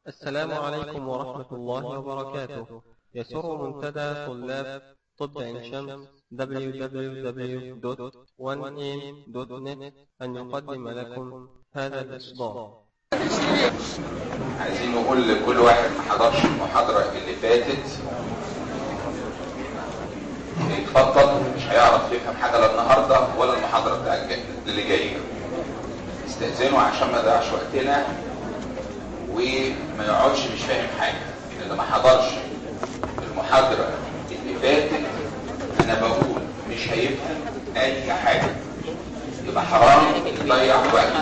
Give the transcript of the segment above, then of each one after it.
السلام عليكم ورحمة الله وبركاته. يسر منتدى طلاب طب عين شمس www.1am.net أن يقدم لكم هذا الإصدار. عايزين نقول لكل واحد ما حضرش المحاضرة اللي فاتت يتفضل، مش هيعرف يفهم حاجة لا النهاردة ولا المحاضرة بتاع اللي جاية. استأذنوا عشان ما نضيعش وقتنا وما يقعدش مش فاهم حاجة. اللي ما حضرش المحاضرة اللي فاتت انا بقول مش هيفهم اي حاجة، يبقى حرام يضيع وقت.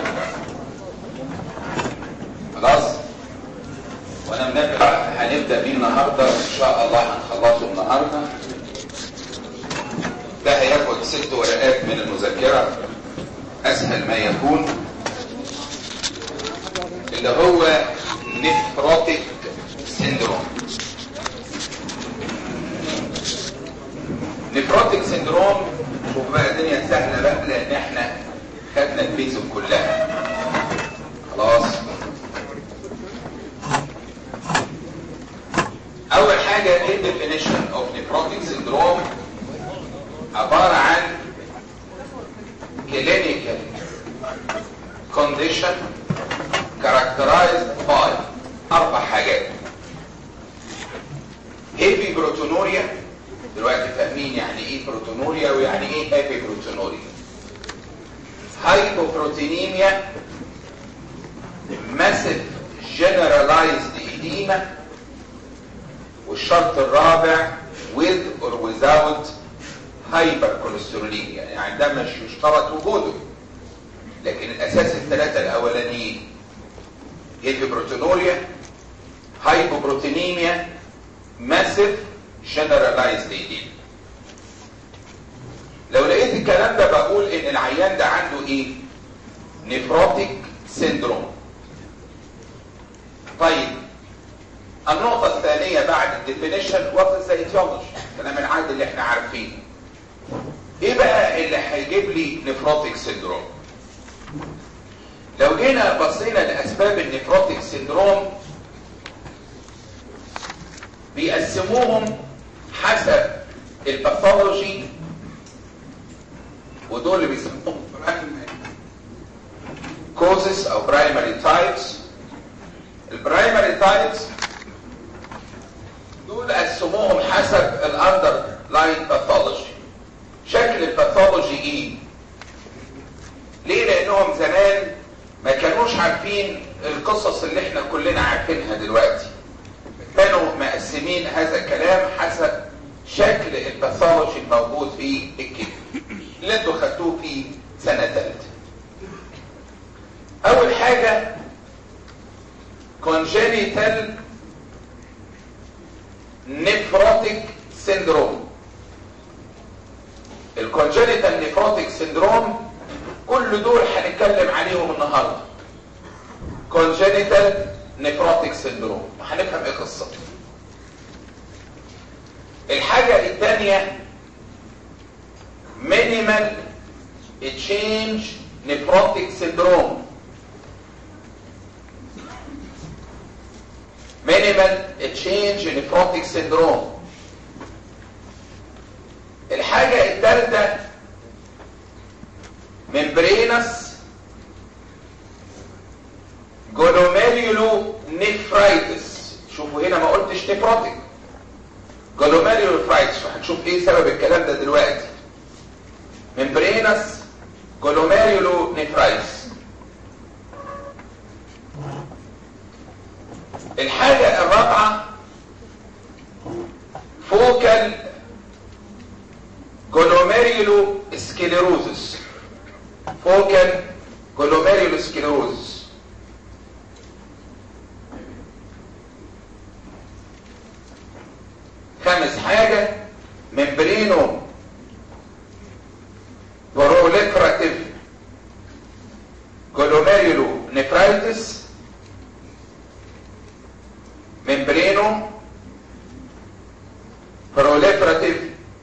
خلاص؟ وانا منبه هنبدأ بيه النهاردة ان شاء الله، هنخلصه النهاردة. ده هياخد 6 ورقات من المذكرة اسهل ما يكون، اللي هو نفروتيك سيندروم. نفروتيك سيندروم، شوف بقى الدنيا سهله بقى لان احنا خدنا البيزك كلها. خلاص، اول حاجه ايه الديفينيشن اوف نفروتيك سيندروم؟ عباره عن clinical condition characterized by 4 حاجات. heavy proteinuria، دلوقتي فاهمين يعني ايه بروتونوريا ويعني ايه heavy proteinuria. hypoproteinemia، massive generalized edema، والشرط الرابع with or without hypercholesterolemia، يعني ده مش يشترط وجوده، لكن الاساس الثلاثه الاولانيين heavy proteinuria، hypoproteinemia، massive generalized edema. لو لقيت الكلام ده بقول ان العيان ده عنده ايه؟ نفروتيك سيندروم. طيب النقطة الثانية بعد الديفينيشن وات ذا ايتيولوجي، الكلام العادي اللي احنا عارفينه. ايه بقى اللي هيجيب لي نفروتيك سيندروم؟ لو جينا بصينا لاسباب النفروتيك سيندروم بيقسموهم حسب الباثولوجي، ودول اللي بيسموهم كوزس او برايمري تايبس. البرايمري تايبس دول قسموهم حسب الاندر لاين باثولوجي. شكل الباثولوجي ايه؟ ليه؟ لانهم زمان ما كانوش عارفين القصص اللي احنا كلنا عارفينها دلوقتي، كانوا مقسمين هذا الكلام حسب شكل الباثولوجي الموجود في الكلى اللي انتوا خدتوه في سنة ثالثة. اول حاجة congenital nephrotic syndrome. الكونجنيتال نيفروتيك سيندروم كل دول هنتكلم عليهم النهارده. congenital nephrotic syndrome وهنفهم ايه قصته. الحاجة الثانية minimal change nephrotic syndrome. minimal change nephrotic syndrome. الحاجة الثالثة membranous glomerulonephritiس. شوفوا هنا ما قلتش نفروتيك، glomerulonephritiس، وهنشوف ايه سبب الكلام ده دلوقتي. membranous glomerulonephritiس. الحاجة الرابعة focal glomerulosclerosis. focal glomerulosclerosis. خامس حاجة membrano proliferative glomerulonephritis. membrano proliferative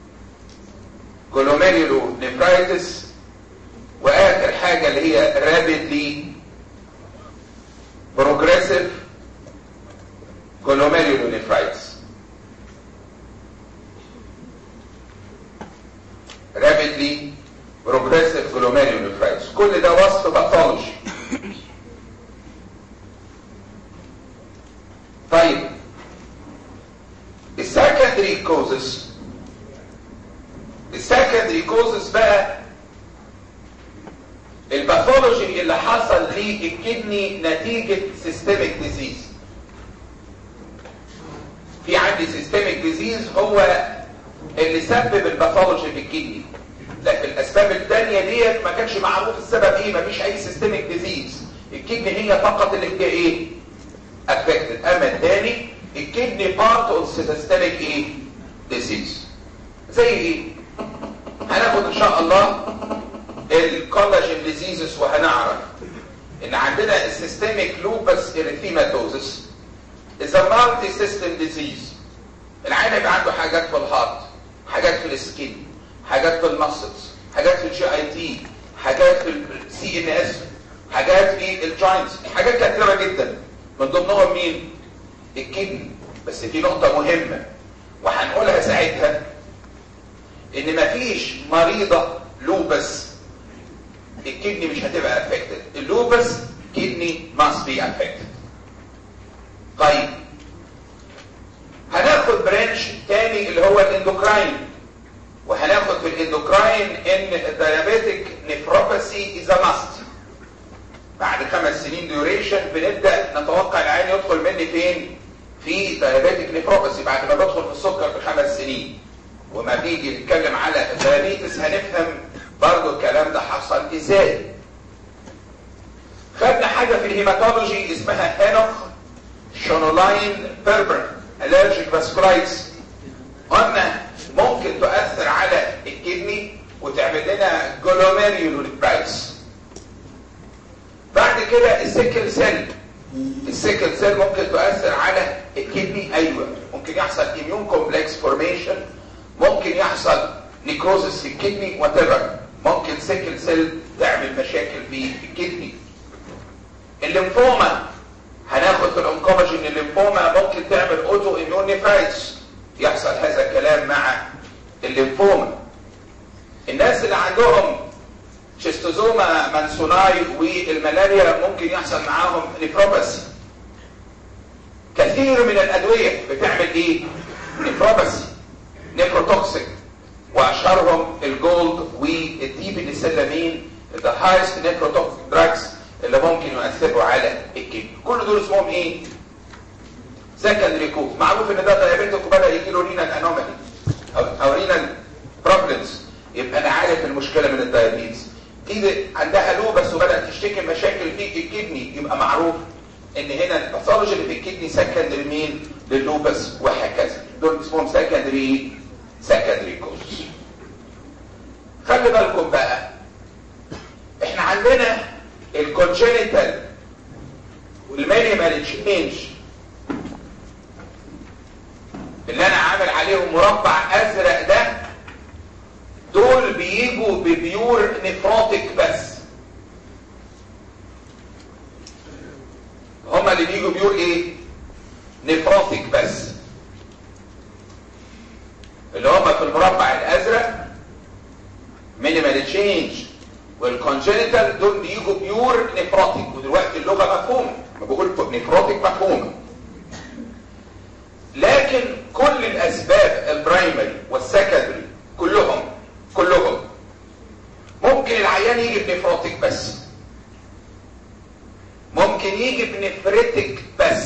glomerulonephritis. واخر حاجة اللي هي rapidly progressive طيب السكندري كوزز بقى الباثولوجي اللي حصل للكدني نتيجة سيستميك ديزيز. في عندي سيستميك ديزيز هو اللي سبب الباثولوجي في الكدني، لكن الاسباب الثانيه ديت ما كانش معروف السبب ايه، ما فيش اي سيستميك ديزيز، الكدني هي فقط اللي هي ايه افكتد. اما الثاني الكدني بارت اوف سيستميك ايه ديزيز. زي ايه؟ هناخد ان شاء الله الكولاجين ديزيزز، وهنعرف ان عندنا السيستميك لوبس اريثيماتوزس is a multi system disease. العيان يبقى عنده حاجات في الهارت، حاجات في السكين، حاجات في المسلز، حاجات في الجي اي تي، حاجات في السي ان اس، حاجات في الجوينتس، حاجات كثيره جدا، من ضمنهم مين؟ الكدني. بس في نقطه مهمه وهنقولها ساعتها، ان مفيش مريضه لوبس الكدني مش هتبقى افكتد. اللوبس كدني must be affected. طيب هناخد برانش تاني اللي هو الاندوكراين، وهناخد في الاندوكراين ان الديابيتك نيفروباثي از ماست. بعد 5 سنين ديوريشن بنبدا نتوقع العين يدخل مني فين؟ في ديابيتك نيفروباثي بعد ما بدخل في السكر في 5 سنين. وما بيجي نتكلم على الديابيتس هنفهم برضو الكلام ده حصل ازاي. خدنا حاجه في الهيماتولوجي اسمها هينوخ شونولاين بيربر الرجيك فاسكولايتس، قلنا ممكن تؤثر على الكدني وتعمل لنا جلوميريولوبرايتس. بعد كده السيكل سيل ممكن تؤثر على الكدني، ايوه ممكن يحصل اميون كومبلكس فورميشن، ممكن يحصل نيكروزس في الكدني وتبر، ممكن سيكل سيل تعمل مشاكل في الكدني. الليمفوما هناخد في الانكولوجي ان الليمفوما ممكن تعمل اوتو اميون نيفرايتس، يحصل هذا الكلام مع الليمفوما. الناس اللي عندهم شيستوزوما مانسوناي والملاريا ممكن يحصل معاهم نيفروباثي. كثير من الادويه بتعمل ايه؟ نيفروباثي، نيفروتوكسيك، واشهرهم الجولد والدي بنسلامين، ذا هايست نيفروتوكسيك دراجز اللي ممكن يؤثروا على الكدني. كل دول اسمهم ايه؟ سكندري كوز. معروف ان ده دايابيتك وبدا يجي له رينال انومالي او رينال بروبلمز، يبقى انا عارف المشكله من الدايابيتس. دي عندها لوبس وبدات تشتكي مشاكل في الكدني، يبقى معروف ان هنا الباثولوجي اللي في الكدني سكندري مين؟ لللوبس، وهكذا. دول اسمهم سكندري كوز. خلي بالكم بقى، احنا عندنا الكونجينيتال والمينيمال تشينج اللي انا عامل عليهم مربع ازرق ده، دول بيجوا ببيور نيفروتيك بس. هما اللي بيجوا بيور ايه؟ نيفروتيك بس، اللي هما في المربع الازرق مينيمال تشينج والكونجينيتال، دول بيجوا بيور نيفروتيك. ودلوقتي اللغه مفهومه، ما بقول نيفروتيك مفهومه، لكن كل الاسباب البرايمري والسكندري كلهم ممكن العيان يجي بنيفروتيك بس، ممكن يجي بنفريتك بس،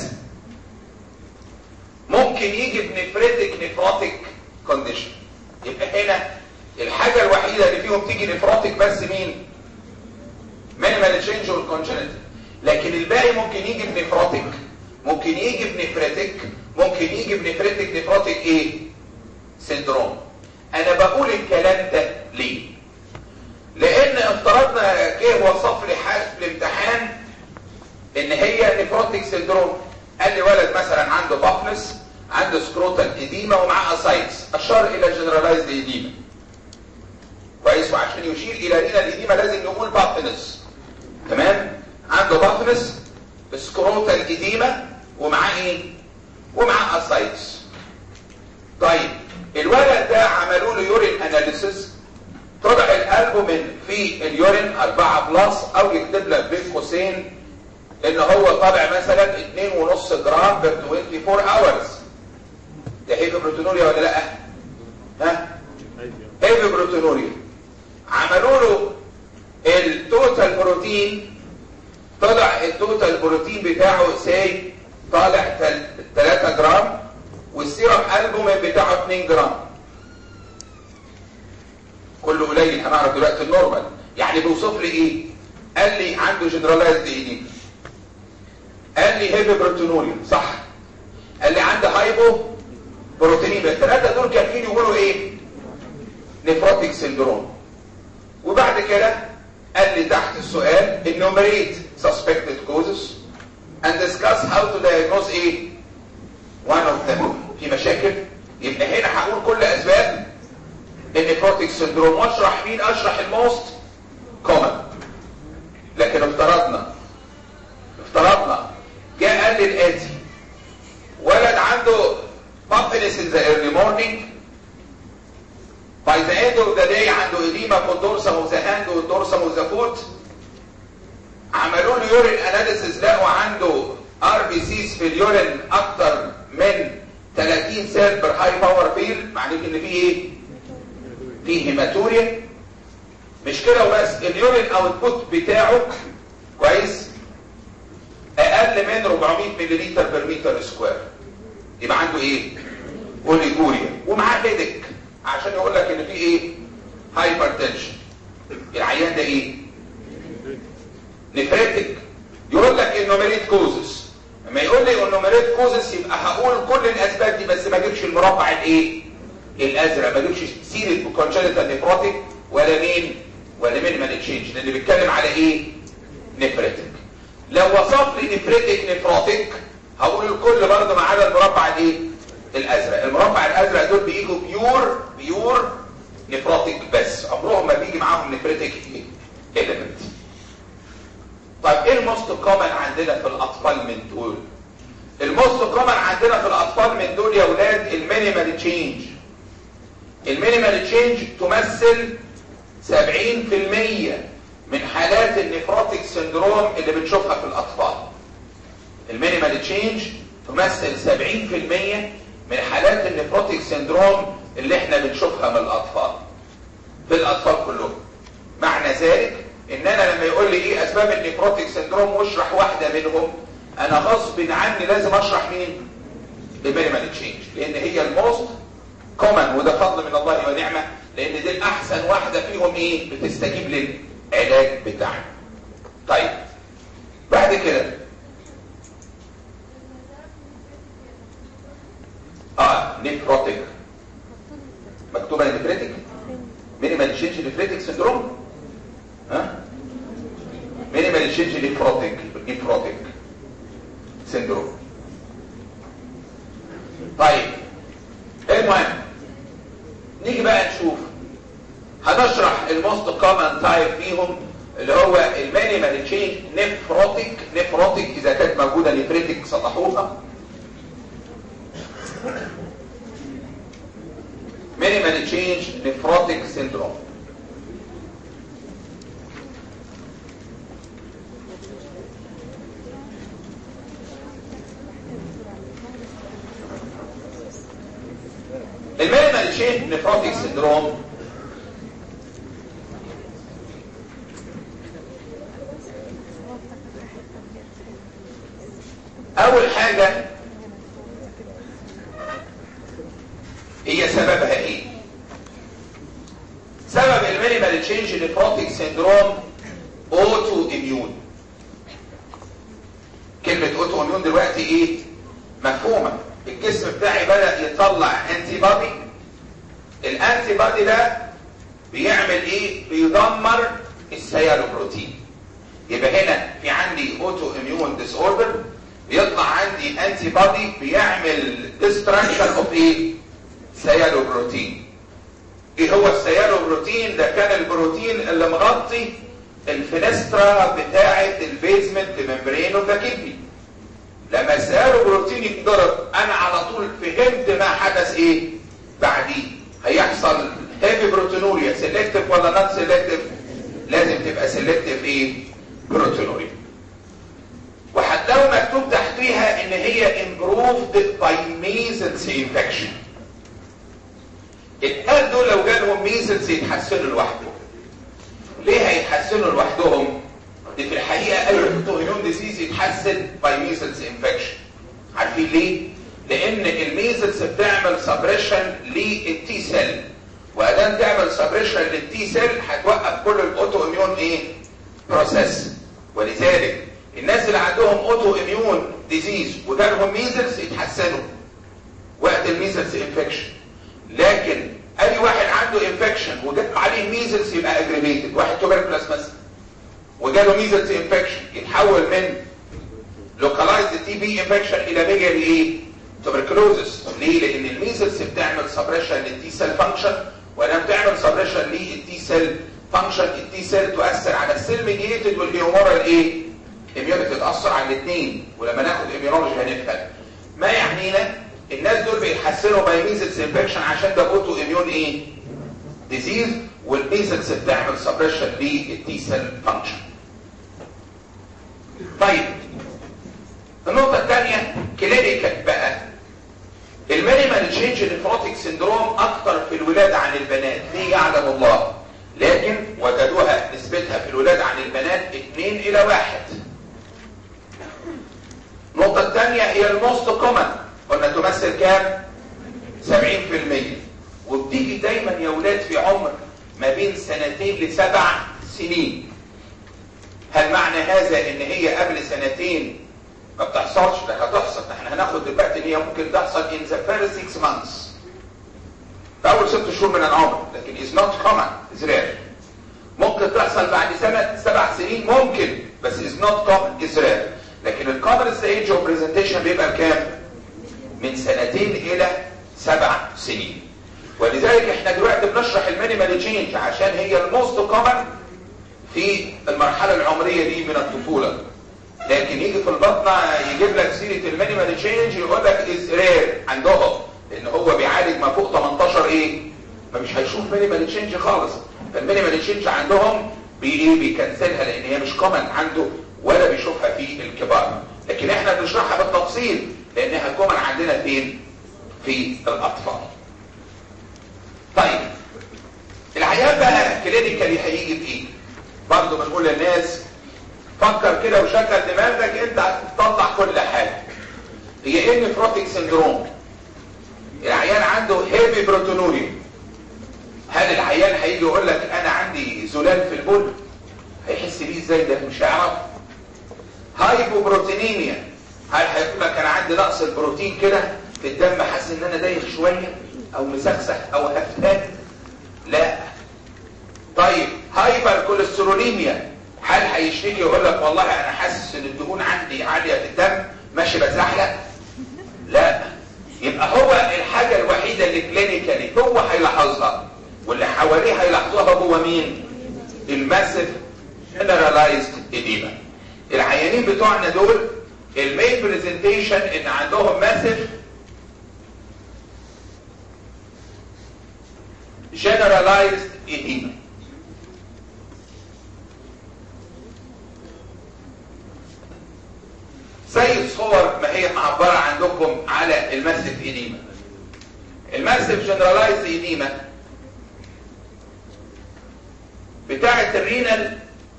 ممكن يجي بنفريتك نيفروتيك كونديشن. يبقى هنا الحاجه الوحيده اللي فيهم تيجي نيفروتيك بس مين؟ مينيمال تشينج والكونجنتال. لكن الباقي ممكن يجي بنيفروتيك، ممكن يجي بنفريتك، ممكن يجي بنفريتك نيفروتيك ايه؟ سيندروم. انا بقول الكلام ده ليه؟ لان افترضنا جه وصف لي حاله في الامتحان ان هي نيفروتيك سيندروم. قال لي ولد مثلا عنده بافنس، عنده سكروتال اديما ومعاه اسايتس، اشار الى جنرالايزد اديما. كويس؟ وعشان يشير الى رينال اديما لازم نقول بافنس. تمام؟ عنده بافنس، سكروتال اديما، ومعاه ايه؟ ومعاه اسايتس. طيب الولد ده عملوا له يورين اناليسيس، طلع الالبومين في اليورين 4 بلس، او يكتب لك بين قوسين ان هو طالع مثلا 2.5 جرام بر 24 hours. ده هيفي بروتينوريا ولا لا؟ ها؟ هيفي بروتينوريا. عملوا له التوتال بروتين، طلع التوتال بروتين بتاعه ساي طالع 3 جرام، والسيرم البومين بتاعه 2 جرام. كله قليل، هنعرف دلوقتي النورمال. يعني بيوصف لي ايه؟ قال لي عنده جنرالايزد ايه؟ قال لي هيفي بروتينوريا، صح. قال لي عنده هايبو بروتينيميا. الثلاثه دول كافيين يقولوا ايه؟ نيفروتيك سيندروم. وبعد كده قال لي تحت السؤال enumerate suspected causes and discuss how to diagnose ايه؟ one of them. في مشاكل؟ يبقى هنا هقول كل اسباب النيفروتيك سيندروم واشرح مين؟ اشرح الموست كومن. لكن افترضنا جاء قال لي الاتي: ولد عنده puffiness in the early morning, by the end of the day عنده edema في الدورسم of the hand والدورسم of the foot. عملوا له يورين اناليسيس، لقوا عنده RBCs في اليورين اكتر من 30 سيل بر هاي باور فيل، معناه ان فيه ايه؟ فيه هيماتوريا. مش كده وبس، اليورين اوتبوت بتاعه كويس اقل من 400 مللتر بر متر سكوير. يبقى عنده ايه؟ اوليجوريا. ومعاه هيدك عشان يقول لك ان في ايه؟ هايبرتنشن. العيان ده ايه؟ نفريتك. يقول لك انوميريت كوزس. لما يقول لي انوميريت كوزس يبقى هقول كل الاسباب دي، بس ما اجيبش المربع الايه؟ الازرق. ما اجيبش سيره كونجنتال نيفروتيك ولا مينيمال تشينج، لان بيتكلم على ايه؟ نفريتك. لو وصف لي نفريتك نيفروتيك هقول الكل برضه ما عدا المربع الايه؟ الازرق. المربع الازرق دول بيجوا بيور نيفروتيك بس، عمرهم ما بيجي معاهم نفريتك ايليمنت. طيب ايه الموست كومن عندنا في الاطفال من دول؟ الموست كومن عندنا في الاطفال من دول يا اولاد المينيمال تشينج. المينيمال تشينج تمثل 70% من حالات النيفروتيك سيندروم اللي بنشوفها في الاطفال. المينيمال تشينج تمثل 70% من حالات النيفروتيك سيندروم اللي احنا بنشوفها من الاطفال، في الاطفال كلهم. معنى ذلك ان انا لما يقول لي ايه اسباب النيفروتيك سيندروم واشرح واحده منهم، انا غصب عني لازم اشرح مين؟ المينيمال تشينج، لان هي الموست كومن، وده فضل من الله ونعمه، لان دي الاحسن واحده فيهم ايه؟ بتستجيب للعلاج بتاعنا. طيب بعد كده نيفروتيك مكتوبه نيفريتك، مينيمال تشينج نيفريتك سيندروم. مينيمال تشينج نيفروتيك سيندروم. طيب المهم نيجي بقى نشوف، هنشرح الموست كومن تايب فيهم اللي هو المينيمال تشينج نيفروتيك اذا كانت موجوده نيفريتك صلحوها. مينيمال تشينج نيفروتيك سيندروم. المينيمال تشينج نيفروتيك سيندروم اول حاجه هي سببها ايه؟ سبب المينيمال تشينج نيفروتيك سيندروم اوتو اميون. كلمه اوتو اميون دلوقتي ايه؟ مفهومه. الجسم بتاعي بدأ يطلع انتي بادي. الانتي بادي ده بيعمل ايه؟ بيدمر السيالوبروتين. يبقى هنا في عندي اوتو اميون ديس اوردر، بيطلع عندي انتي بادي بيعمل ديستراكشن اوف ايه؟ سيالوبروتين. ايه هو السيالوبروتين؟ ده كان البروتين اللي مغطي الفينسترا بتاعه البيزمنت ممبرين اوف ذا كدني. لما السيالوبروتين يتضرب انا على طول فهمت ما حدث ايه بعديه. هيحصل هيفي بروتينوريا. سيلكتيف ولا نوت سيلكتيف؟ لازم تبقى سيلكتيف ايه؟ بروتينوريا. improved by measles infection. الآن دول لو جالهم ميزلز يتحسنوا لوحدهم. ليه هيتحسنوا لوحدهم؟ دي في الحقيقة أي اوتوميون ديزيز يتحسن باي ميزلز انفكشن. عارفين ليه؟ لأن الميزلز بتعمل سبريشن للتي سيل، وأدام تعمل سبريشن للتي سيل هتوقف كل الاوتوميون ايه؟ بروسيس. ولذلك الناس اللي عندهم اوتوميون ديزيز وجالهم ميزلز يتحسنوا وقت الميزلز انفكشن. لكن اي واحد عنده انفكشن وجات عليه ميزلز يبقى اجريفيتد. واحد توبركلوس مثلا وجاله ميزلز انفكشن يتحول من لوكالايزد تي بي انفكشن الى ميجالي ايه؟ توبركلوزس. ليه؟ لان الميزلز بتعمل سبريشن للتي سيل فانكشن، ولما بتعمل سبريشن للتي سيل فانكشن التي سيل تؤثر على السيل ميديتد والهيومورال ايه؟ اميونيتي تاثر على الاثنين. ولما ناخد اميونولوجي هنفهم. ما يعنينا الناس دول بيتحسنوا باي ميزلز انفكشن عشان ده اوتو اميون ايه؟ ديزيز، والميزلز بتعمل سبريشن للتي سيل فانكشن. طيب النقطة الثانية كلينيكال بقى. المينيمال تشينج نيفروتيك سيندروم اكتر في الولادة عن البنات. ليه يعلم الله، لكن وجدوها نسبتها في الولادة عن البنات 2:1. النقطة الثانية هي الموست كومن، قلنا تمثل كام؟ 70%. وبتيجي دايما يا ولاد في عمر ما بين 2 ل7 سنين. هل معنى هذا ان هي قبل 2 ما بتحصلش؟ ده هتحصل. احنا هناخد دلوقتي ان هي ممكن تحصل in the first 6 months، في اول 6 شهور من العمر، لكن is not common, is rare. ممكن تحصل بعد 7 سنين ممكن، بس is not common, is rare. لكن الكومن ستيج اوف بريزنتيشن بيبقى كام؟ من 2 إلى 7 سنين. ولذلك احنا دلوقتي بنشرح المينيمال تشينج عشان هي الموست كومن في المرحله العمريه دي من الطفوله. لكن يجي في البطنه يجيب لك سيره المينيمال تشينج يقول لك از رير عندهم، لان هو بيعالج ما فوق 18 ايه؟ فمش هيشوف مينيمال تشينج خالص. فالمينيمال تشينج عندهم بيكنسلها لان هي مش كومن عنده ولا بيشوفها في الكبار. لكن احنا بنشرحها بالتفصيل لانها كومن عندنا فين؟ في الاطفال. طيب العيان بقى كلينيكالي هيجي بايه؟ برضه بنقول للناس فكر كده وشغل دماغك، انت هتطلع كل حاجه. هي ايه نيفروتيك سيندروم؟ العيان عنده هيفي بروتونوريا. هل العيان هيجي يقول لك انا عندي زلال في البول؟ هيحس بيه ازاي ده؟ مش هيعرف. هايبوبروتينيميا، هل هيقول لك انا عندي نقص البروتين كده في الدم، حاسس ان انا دايخ شويه او مسخسخ او هفتان؟ لا. طيب هايبر كوليستروليميا، هل هيشتكي يقول لك والله انا حاسس ان الدهون عندي عاليه في الدم ماشي بتزحلق؟ لا. يبقى هو الحاجه الوحيده اللي كلينيكالي هو هيلاحظها واللي حواليه هيلاحظوها هو مين؟ الماسيف جنرالايزد اديما. العيانين بتوعنا دول المين بريزنتيشن ان عندهم ماسيف جنرالايزد اديما. زي الصور ما هي معبره عندكم على الماسيف اديما. الماسيف جنرالايزد اديما بتاعه الرينال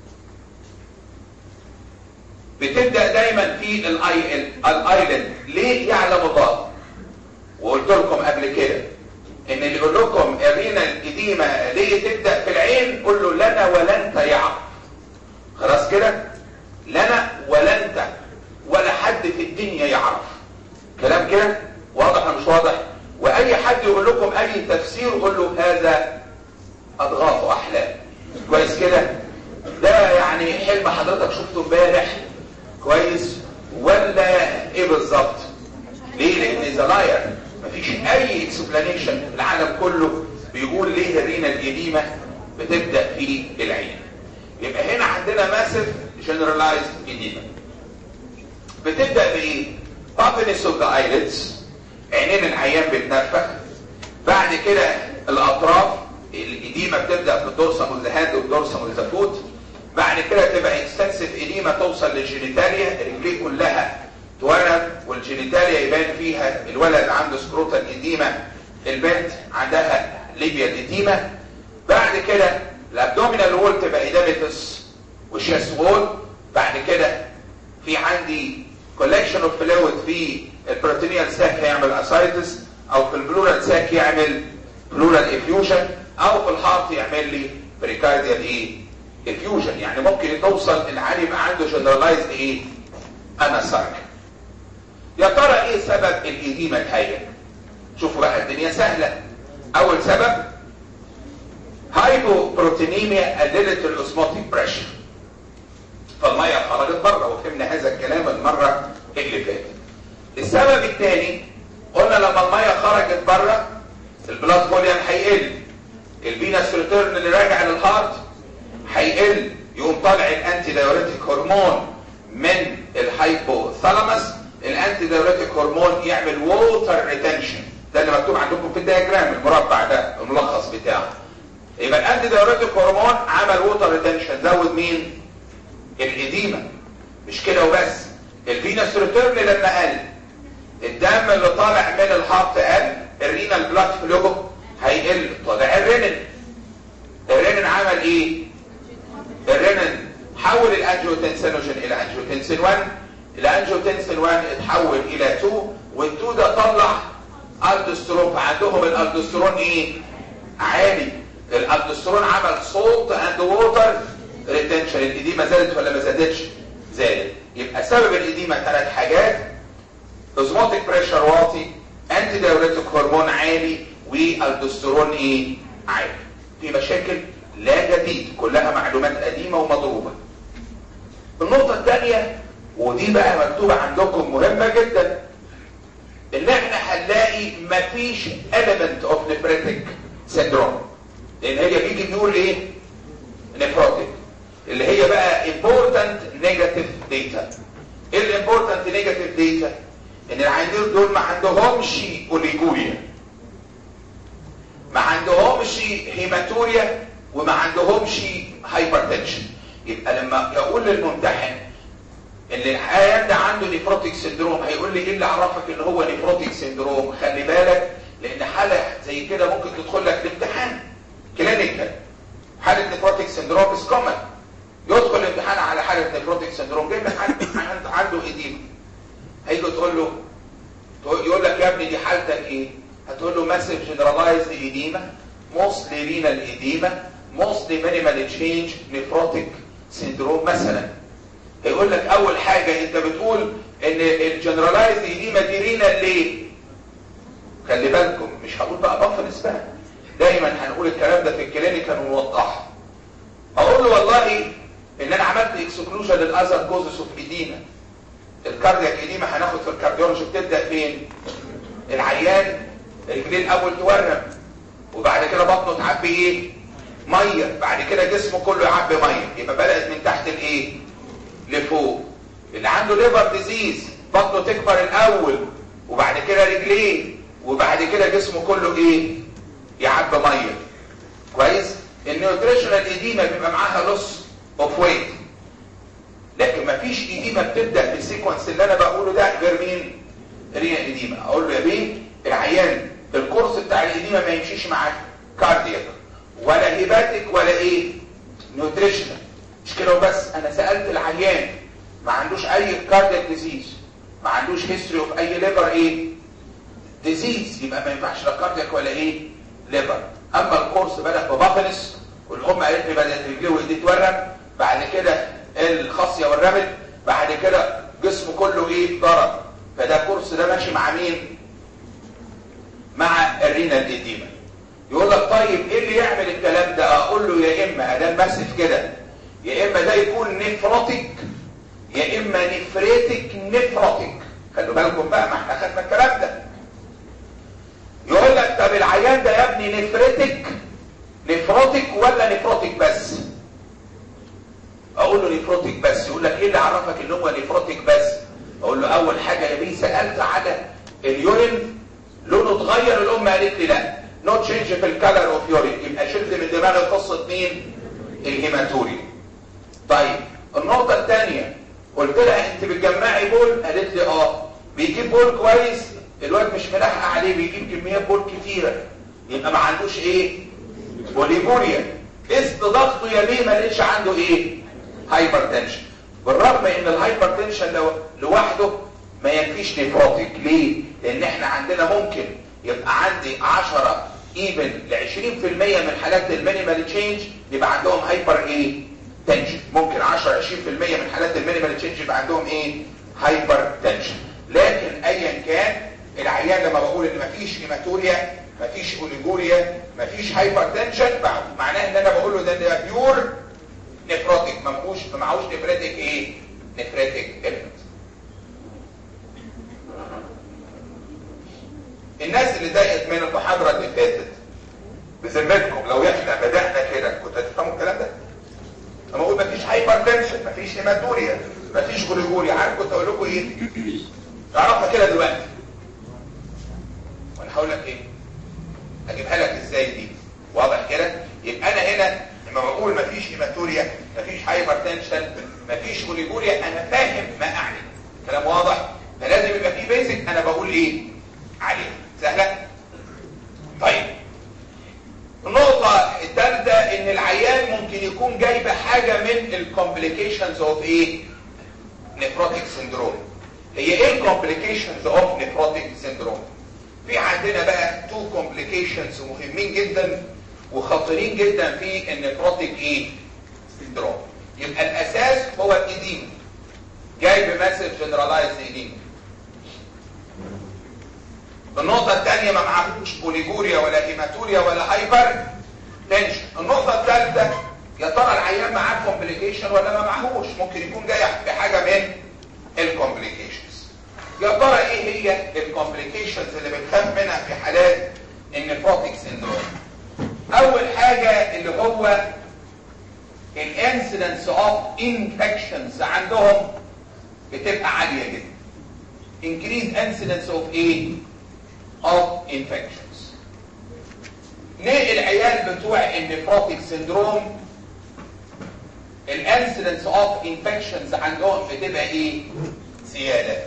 بتبدا دايما في الايلند. ليه يعلم الله؟ وقلت لكم قبل كده ان اللي يقول لكم الرينال اديما ليه تبدا في العين قول له لنا ولا انت يعرف. خلاص كده؟ لنا ولا انت ولا حد في الدنيا يعرف. كلام كده واضح ولا مش واضح؟ واي حد يقول لكم اي تفسير قول له هذا اضغاث احلام. كويس كده؟ ده يعني حلم حضرتك شفته امبارح كويس ولا ايه بالظبط؟ ليه؟ لان ذا لاير مفيش اي اكسبلانيشن. العالم كله بيقول ليه الرينال اديما بتبدا في العين. يبقى هنا عندنا ماسيف جنرالايزد اديما. بتبدا بايه؟ بابينس اوف ذا ايلتس، عينين العيان بتنفخ. بعد كده الاطراف الاديمه بتبدا في الدورسم اوف ذا هاند والدورسم اوف ذا فوت. بعد كده تبقى اكستنسيف اديمه توصل للجينيتاليا، رجليه كلها تورم والجينيتاليا يبان فيها الولد عنده سكروتال إديمة، البنت عندها ليبيا إديمة. بعد كده الابدومينال وول تبقى إدامتس والشيست وول. بعد كده في عندي كولكشن اوف فلويد في البروتينيال ساك هيعمل اسايتس، او في البلورال ساك يعمل بلورال افيوجن، او في الهارت يعمل لي بريكارديال ايه افيوجن. يعني ممكن توصل العيان يبقى عنده جنرالايزد ايه اناسارك. يا ترى ايه سبب الإديمة الهائل؟ شوفوا بقى الدنيا سهلة. اول سبب هايبوبروتينيميا قللت الاسموتيك بريشر، فالميه خرجت بره، وفهمنا هذا الكلام المره اللي فاتت. السبب الثاني قلنا لما الميه خرجت بره البلاد فوليوم هيقل، الفينس ريتيرن اللي راجع للهارت هيقل، يقوم طالع الانتي دايوريتيك هرمون من الهايبوثالاموس. الانتي دايوريتيك هرمون يعمل ووتر ريتنشن، ده اللي مكتوب عندكم في الدياجرام المربع ده الملخص بتاعه. يبقى الانتي دايوريتيك هرمون عمل ووتر ريتنشن، زود مين؟ الإديمة. مش كده وبس، الفينس ريتيرن لما قل، الدم اللي طالع من الهارت قل، الرينال بلاد فلو هيقل، طالع الرينين. الرينين عمل ايه؟ الرينين حول الانجيوتنسينوجين الى انجيوتنسين 1، الانجيوتنسين 1 اتحول الى 2، وال2 ده طلع الدوستيرون، فعندهم الالدوستيرون ايه؟ عالي. الالدوستيرون عمل صوت اند ووتر ريتنشن. الإديمة زادت ولا ما زادتش؟ زادت. يبقى سبب الإديمة 3 حاجات: اوزموتيك بريشر واطي، انتي دايوريتيك هرمون عالي، والدوستيرون ايه؟ عالي. في مشاكل لا جديد، كلها معلومات قديمة ومضروبة. النقطة الثانية ودي بقى مكتوبة عندكم مهمة جدا، ان احنا هنلاقي مفيش element of nephritic syndrome، لان هي بيجي بيقول ايه؟ نيفروتيك، اللي هي بقى important negative data. ايه الامبورتنت نيجاتيف داتا؟ ان العيانين دول ما عندهمش اوليجوريا، ما عندهمش هيماتوريا، وما عندهمش هايبرتنشن. يبقى لما يقول للممتحن ان العيان ده عنده نيفروتيك سندروم، هيقول لي ايه اللي عرفك ان هو نيفروتيك سندروم؟ خلي بالك، لان حاله زي كده ممكن تدخل لك الامتحان كلينيكال. حاله نيفروتيك سندروم از كومن، يدخل الامتحان على حاله نيفروتيك سندروم، جايب لك عنده ايديما، هيجي تقول له، يقول لك يا ابني دي حالتك ايه؟ هتقول له ماسيف جنرالايزد ايديما، موستلي رينال ايديما، موستلي مينيمال تشينج نيفروتيك سندروم مثلا. هيقول لك اول حاجه انت بتقول ان الجنرالايزد ايديما دي رينال ليه؟ خلي بالكم مش هقول بقى بفرس بقى، دايما هنقول الكلام ده في الكلينيكال ونوضحه. اقول له والله ان انا عملت اكسكلوجن للاذر كوزز اوف ايديما. الكاردياك ايديما هناخد في الكارديولوجي بتبدا فين؟ العيان رجليه الاول تورم، وبعد كده بطنه تعبي ايه؟ ميه، بعد كده جسمه كله يعبي ميه، يبقى بدات من تحت الايه؟ لفوق. اللي عنده ليفر ديزيز بطنه تكبر الاول، وبعد كده رجليه، وبعد كده جسمه كله ايه؟ يعبي ميه. كويس؟ النيوتريشنال ايديما بيبقى معاها لوس اوف ويت، لكن مفيش ايديما بتبدا بالسيكونس اللي انا بقوله ده غير مين؟ رينا ايديما. اقول له يا بيه العيان الكورس بتاع الايديما ما يمشيش معاك كاردياك ولا هيباتيك ولا ايه؟ نيوتريشنال. مش كده وبس، انا سالت العيان ما عندوش اي كاردياك ديزيز، ما عندوش هيستوري اوف اي ليفر ايه؟ ديزيز، يبقى ما ينفعش لا كاردياك ولا ايه؟ ليفر. اما الكورس بدا ببافنس، والام قالت لي بدات رجليه وايديه تورم، بعد كده الخصيه والرمل، بعد كده جسمه كله ايه؟ ضرب. فده الكورس ده ماشي مع مين؟ مع الرينال ايديما. يقول لك طيب ايه اللي يعمل الكلام ده؟ اقول له يا اما ادام ماسف كده، يا اما ده يكون نيفروتيك، يا اما نفريتك نيفروتيك. خلوا بالكم بقى، ما احنا خدنا الكلام ده. يقول لك طب العيان ده يا ابني نفروتيك ولا نفروتيك بس؟ اقول له نفروتيك بس. يقول لك ايه اللي عرفك ان هو نفروتيك بس؟ اقول له اول حاجه يا بيه سالت على اليورين لونه اتغير، الام قالت لي لا، نو تشينج في الكالر اوف يورين، يبقى شلت من دماغي قصه مين؟ الهيماتوري. طيب النقطه الثانيه، قلت لها انت بتجمعي بول؟ قالت لي اه. بيجيب بول كويس؟ الواد مش ملاحق عليه، بيجيب كميات بول كتيره، يبقى ما عندوش ايه؟ بوليجوريا. قست ضغطه يا بيه، ما لقيتش عنده ايه؟ هايبرتنشن. بالرغم ان الهايبرتنشن لوحده ما ينفيش نيفروتيك. ليه؟ لان احنا عندنا ممكن يبقى عندي 10 ايفن ل 20% من حالات المينيمال تشينج يبقى عندهم هايبر ايه؟ تنشن. ممكن 10 20% من حالات المينيمال تشينج يبقى عندهم ايه؟ هايبر تنشن. لكن ايا كان العيان لما بقول ان مفيش هيماتوريا، مفيش اوليجوريا، مفيش هايبر تنشن، معناه ان انا بقول له ده بيور نيفروتيك، ما معهوش نيفريتيك ايه؟ نيفريتيك إلمنت. الناس اللي ضايقت من المحاضره اللي فاتت بذمتكم لو احنا بدانا كده كنت هتفهموا الكلام ده؟ لما اقول مفيش هايبر تنشن، مفيش هيماتوريا، مفيش اوليجوريا، عارف كنت اقول لكم ايه؟ تعرفها كده دلوقتي. وانا هقول لك ايه؟ اجيبها لك ازاي دي؟ واضح كده؟ يبقى انا هنا لما بقول مفيش هيماتوريا، مفيش هايبر تنشن، مفيش اوليجوريا، انا فاهم ما اعني. كلام واضح؟ فلازم يبقى في بيزك انا بقول ايه عليه. سهله؟ طيب النقطه الثالثه ان العيان ممكن يكون جايبه حاجه من الكومبليكيشنز اوف ايه؟ نيفروتيك سيندروم. هي ايه الكومبليكيشنز اوف نيفروتيك سيندروم؟ في عندنا بقى تو كومبليكيشنز مهمين جدا وخطيرين جدا في النيفروتيك ايه؟ سيندروم. يبقى الاساس هو الإديمة. جاي بماسف جنرالايز إديمة. النقطة الثانية ما معهوش بوليجوريا ولا هيماتوريا ولا هايبر تنشن. النقطة الثالثة يا ترى العيان معاه كومبليكيشن ولا ما معهوش؟ ممكن يكون جاي بحاجة من الكومبليكيشنز. يا ترى ايه هي الكومبليكيشنز اللي بنخاف منها في حالات النيفروتيك سيندروم؟ اول حاجة اللي هو الانسيدنس اوف انفكشنز عندهم بتبقى عالية جدا. increased incidence of ايه؟ of infections. ليه العيال بتوع النيفروتيك سيندروم الانسيدنس اوف انفكشنز عندهم بتبقى ايه؟ زيادة.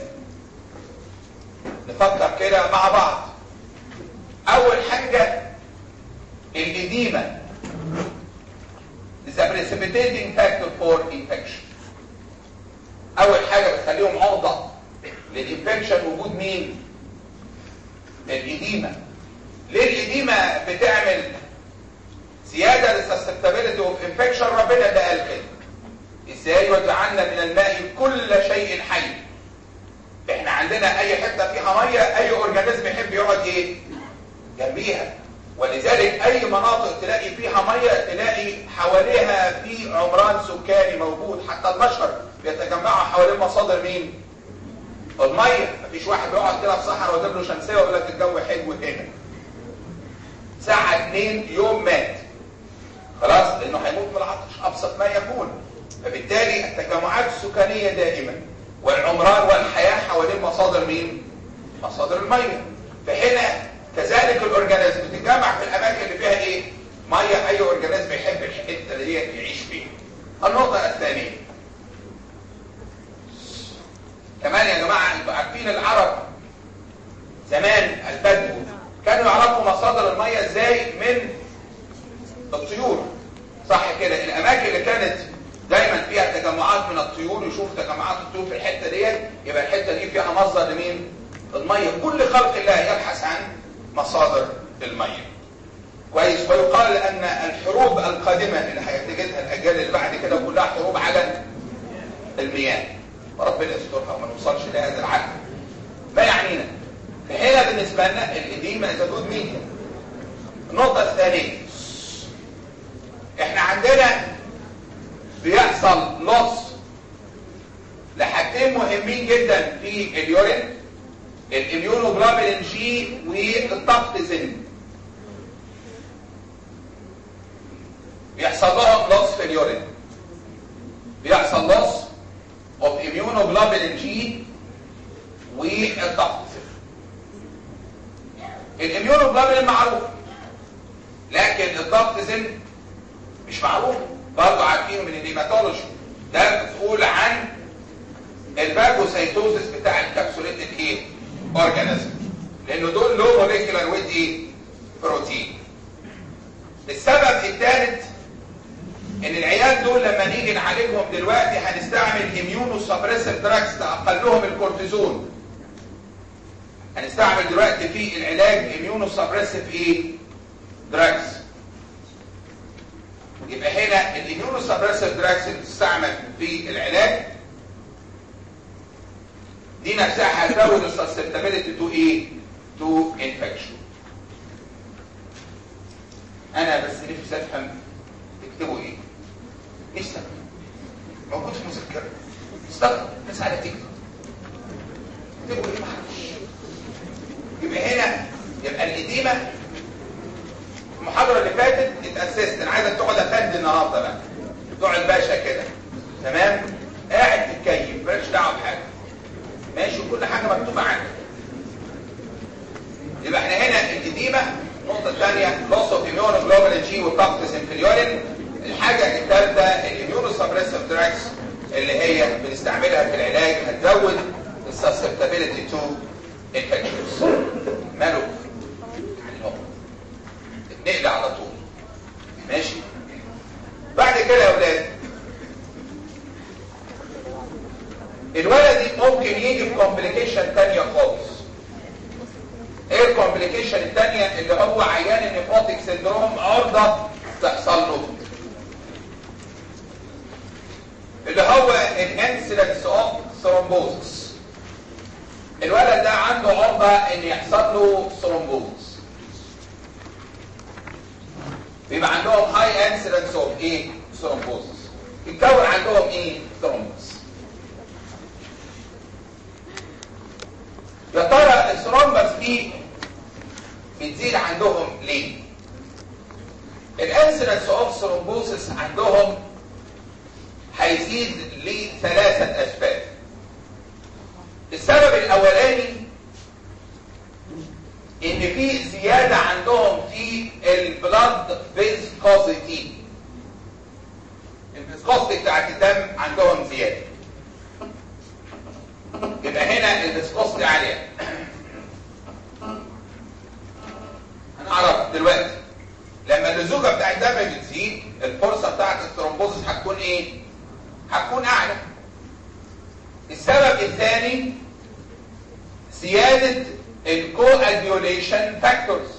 نفكر كده مع بعض. اول حاجة الإديمة is a precipitating factor for infection. اول حاجة بتخليهم عرضة للإنفكشن وجود مين؟ الإديمة. ليه الإديمة بتعمل زيادة للسسبتابيلتي اوف انفكشن؟ ربنا ده قال كده. ازاي؟ وجعلنا من الماء كل شيء حي. احنا عندنا اي حته فيها ميه اي اورجانيزم يحب يقعد ايه؟ جنبيها. ولذلك اي مناطق تلاقي فيها ميه تلاقي حواليها في عمران سكاني موجود. حتى البشر بيتجمعوا حوالين مصادر مين؟ الميه. مفيش واحد بيقعد كده في صحراء ويجيب له شمسيه ويقول لك الجو حلو هنا. ساعه 2 يوم مات. خلاص؟ لانه هيموت من العطش ابسط ما يكون. فبالتالي التجمعات السكانيه دائما والعمران والحياه حوالين مصادر مين؟ مصادر الميه. فهنا كذلك الاورجانيزم بتتجمع في الاماكن اللي فيها ايه؟ ميه. اي اورجانيزم يحب الحته دي يعيش فيها. النقطه الثانيه كمان يا جماعه، انتوا عارفين العرب زمان البدو كانوا يعرفوا مصادر الميه ازاي؟ من الطيور. صح كده؟ الاماكن اللي كانت دايما فيها تجمعات من الطيور يشوف تجمعات الطيور في الحته ديت يبقى الحته دي فيها مصدر لمين؟ الميه. كل خلق الله يبحث عن مصادر الميه. كويس؟ ويقال ان الحروب القادمه اللي هيتجدها الاجيال اللي بعد كده كلها حروب على المياه. وربنا يسترها وما نوصلش لهذا العالم. ما يعنينا؟ فهنا بالنسبه لنا الإديمة تدود ميديا. النقطه الثانيه احنا عندنا بيحصل لوس لحاجتين مهمين جدا في اليورين: الاميونوجلوبولين جي والتاكتيزين. بيحصل لهم لوس في اليورين. بيحصل لوس اوف اميونوجلوبولين جي والتاكتيزين. الاميونوجلوبولين معروف لكن التاكتيزين مش معروف. برضه عارفينه من الهيماتولوجي. ده مسؤول عن الفاجوسايتوزس بتاع الكابسوليتد ايه اورجانيزم، لانه دول لو موليكولار ويت ايه بروتين. السبب الثالث ان العيال دول لما نيجي نعالجهم دلوقتي هنستعمل اميونو سبريسيف دراجز اقلهم الكورتيزون. هنستعمل دلوقتي في العلاج اميونو سبريسيف ايه دراجز. يبقى هنا الاميونو سبريسيف دراجز اللي بتستعمل في العلاج دي نفسها هتزود السسبتابيلتي تو ايه تو انفكشن. انا بس نفسي افهم تكتبوا ايه، نفسي موجود في مذكره استغرب الناس على تكتب تكتبوا ايه معلش. يبقى هنا يبقى الإديمة المحاضرة اللي فاتت اتأسست. انا عايزك تقعد افندي النهارده بقى، تقعد باشا كده تمام، قاعد تتكيف مالكش دعوه بحاجه ماشي، وكل حاجه مكتوبه عندك. يبقى احنا هنا الإديمة. النقطه الثانيه لوس اوف immunoglobulin G وتوكسين في اليورين. الحاجه الثالثه الاميونو سبريسيف دراجز اللي هي بنستعملها في العلاج هتزود السسبتابيلتي تو انفكشنز. ماله نقل على طول ماشي. بعد كده يا اولاد الولد ممكن يجي بكومبليكيشن تانية خالص. ايه الكومبليكيشن التانية؟ اللي هو عيان النيفروتيك سيندروم عرضة تحصل له، اللي هو الانسيدنس اوف ثرومبوزس. الولد ده عنده عرضة ان يحصل له ثرومبوزس، بيبقى عندهم هاي انسيدنس اوف ايه ثرومبوزس، يتكون عندهم ايه ثرومبس. يا ترى الثرومبس دي بتزيد عندهم ليه؟ الانسيدنس اوف ثرومبوزس عندهم هيزيد لثلاثة اسباب. السبب الاولاني ان في زيادة عندهم في البلاد فيسكوزيتي، الفيسكوزيتي بتاعت الدم عندهم زيادة. يبقى هنا الفيسكوزيتي عالية. هنعرف دلوقتي لما اللزوجة بتاع الدم بتزيد الفرصة بتاعت الثرومبوزس هتكون ايه؟ هتكون اعلى. السبب الثاني زيادة الكواجوليشن فاكتورز.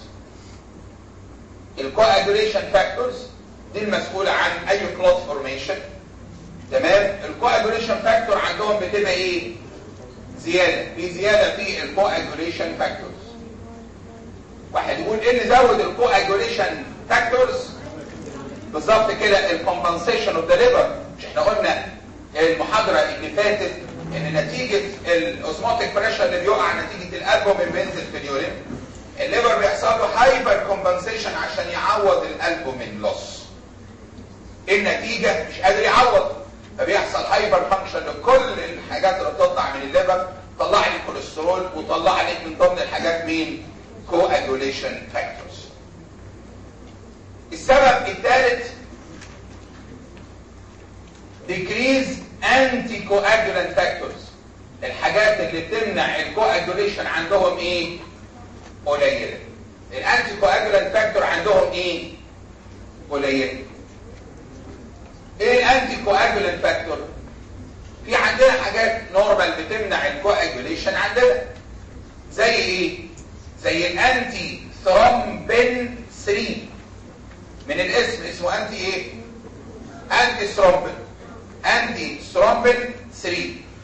الكواجوليشن فاكتورز دي المسؤولة عن اي كلوت فورميشن تمام. الكواجوليشن فاكتور عندهم بتبقى ايه؟ زيادة، في زيادة في الكواجوليشن فاكتورز. واحد يقول ايه اللي زود الكواجوليشن فاكتورز؟ بالظبط كده الكومبنسيشن اوف ذا ليفر. مش احنا قلنا المحاضرة اللي فاتت ان نتيجة الاوزموتيك بريشر اللي بيقع نتيجة الالبومين بينزل في اليورين، الليفر بيحصل له هايبر كومبنسيشن عشان يعوض الالبومين لوس. النتيجة مش قادر يعوض، فبيحصل هايبر فانكشن لكل الحاجات اللي بتطلع من الليفر. طلع لي كوليسترول وطلع لي من ضمن الحاجات مين؟ كواجوليشن فاكتورز. السبب الثالث decrease anticoagulant factors. الحاجات اللي بتمنع الكواجوليشن عندهم ايه؟ قليله. الانتي كواجولانت فاكتور عندهم ايه؟ قليله. ايه الانتي كواجولانت فاكتور؟ في عندنا حاجات نورمال بتمنع الكواجوليشن عندنا زي ايه؟ زي الانتي ثرومبين 3. من الاسم اسمه انتي ايه؟ انتي ثرومبين. انتي ثرومبين 3.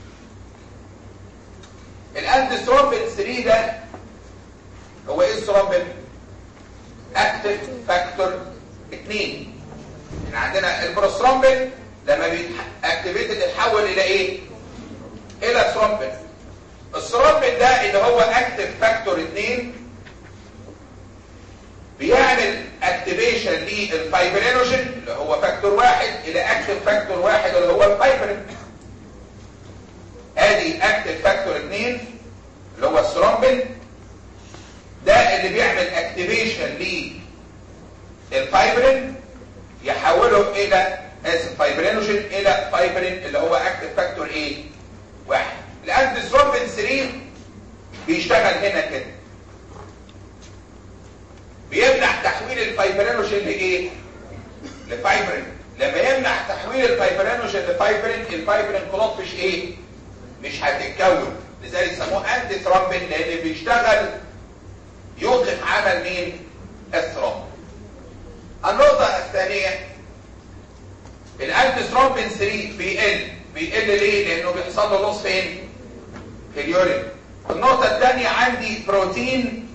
الانتي ثرومبين 3 ده هو ايه الثرومبين؟ اكتف فاكتور 2. احنا عندنا البروثرومبين لما بيأكتيفيتد يتحول الى ايه؟ الى ثرومبين. الثرومبين ده اللي هو اكتف فاكتور 2 بيعمل اكتيفيشن للفايبرينوجين اللي هو فاكتور 1 الى اكتف فاكتور 1 اللي هو الفايبرين. ادي اكتف فاكتور 2 اللي هو الثرومبين ده اللي بيعمل اكتيفيشن للفايبرين يحوله الى فايبرينوجين الى فايبرين اللي هو اكتف فاكتور ايه واحد. الانتي ثرومبين 3 بيشتغل هنا كده، بيمنع تحويل الفايبرينوجين لايه؟ لفايبرين. لما يمنع تحويل الفايبرينوجين لفايبرين، الفايبرين كلوت مش ايه؟ مش هتتكون. لذلك يسموه انتي ثرومبين، لان بيشتغل يوقف عمل مين؟ الثرومبين. النقطة الثانية، الانتي ثرومبين 3 بيقل ليه؟ لانه بيحصل له لوس فين؟ في اليورين. النقطة الثانية عندي بروتين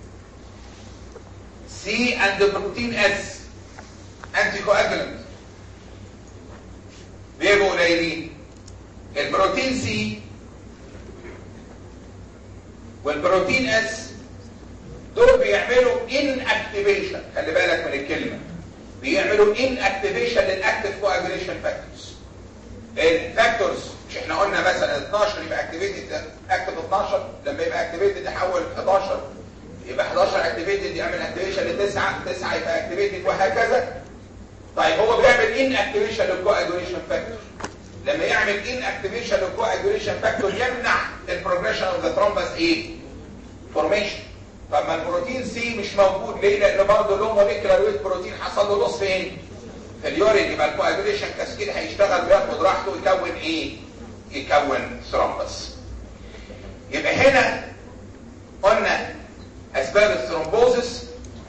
سي اند بروتين اس انتي كواجولانت بيبقوا قليلين. البروتين سي والبروتين اس دول بيعملوا ان اكتيفيشن، خلي بالك من الكلمه، بيعملوا ان اكتيفيشن للاكتيف كواجوليشن فاكتورز. الفاكتورز مش احنا قلنا مثلا 12 يبقى اكتيفيتد اكتيف 12، لما يبقى اكتيفيتد يحول 11، يبقى 11 اكتيفيتد يعمل اكتيفيشن ل9، 9 يبقى اكتيفيتد وهكذا. طيب هو بيعمل ان اكتيفيشن للكواجوليشن فاكتور. لما يعمل ان اكتيفيشن للكواجوليشن فاكتور يمنع البروجريشن اوف ذا ثرومبس ايه؟ فورميشن. فما البروتين سي مش موجود ليه؟ لان برضه له موليكيولار ويت بروتين حصل له لوس فين؟ في اليورين. يبقى الكواجوليشن كاسكيد هيشتغل وياخد راحته يكون ايه؟ يكون ثرومبس. يبقى هنا قلنا اسباب الثرومبوزس.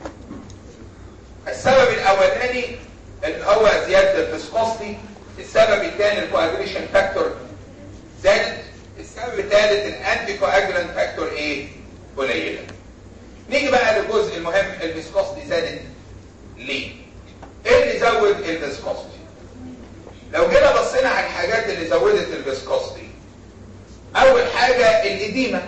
السبب الاولاني اللي هو زياده الفيسكوستي، السبب الثاني الكواجوليشن فاكتور زادت، السبب الثالث الانتي كواجولانت فاكتور ايه؟ قليله. نيجي بقى للجزء المهم، الفيسكوستي زادت ليه؟ ايه اللي زود الفيسكوستي؟ لو جينا بصينا على الحاجات اللي زودت الفيسكوستي، اول حاجه الاديمه،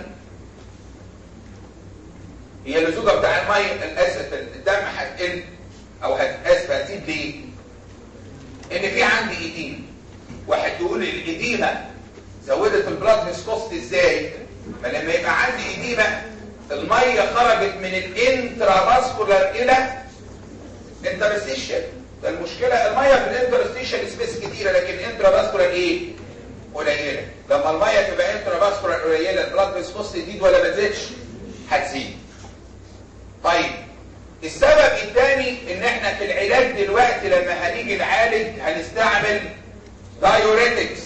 هي اللزوجه بتاع الميه، الاسف الدم هتقل او هتزيد ليه؟ ان في عندي اديمه. واحد يقول الاديمه زودت البلاد فيسكوستي ازاي؟ ما لما يبقى عندي اديمه الميه خرجت من الانترافاسكولار الى انترستيشن. ده المشكله، الميه في الانترستيشن سبيس كتيره لكن الانترافاسكولار ايه؟ قليله. لما الميه تبقى انترافاسكولار قليله البلاد فيسكوستي تزيد ولا ما تزيدش؟ هتزيد. طيب السبب الثاني ان احنا في العلاج دلوقتي لما هنيجي نعالج هنستعمل دايوريتكس.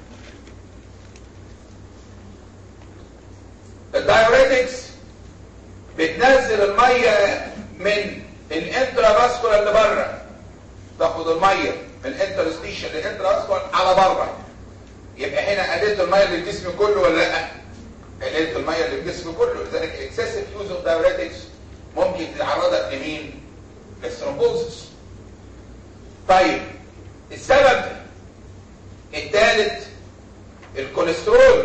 الدايوريتكس بتنزل الميه من الانترافاسكولار اللي بره، تاخد الميه من الانترستيشن للانترافاسكولار على بره. يبقى هنا قللت الميه اللي في الجسم كله ولا لا؟ قللت الميه اللي في الجسم كله. لذلك اكسسيف يوز اوف دايوريتكس ممكن تعرضك لمين؟ للثرومبوزس. طيب السبب الثالث الكوليسترول.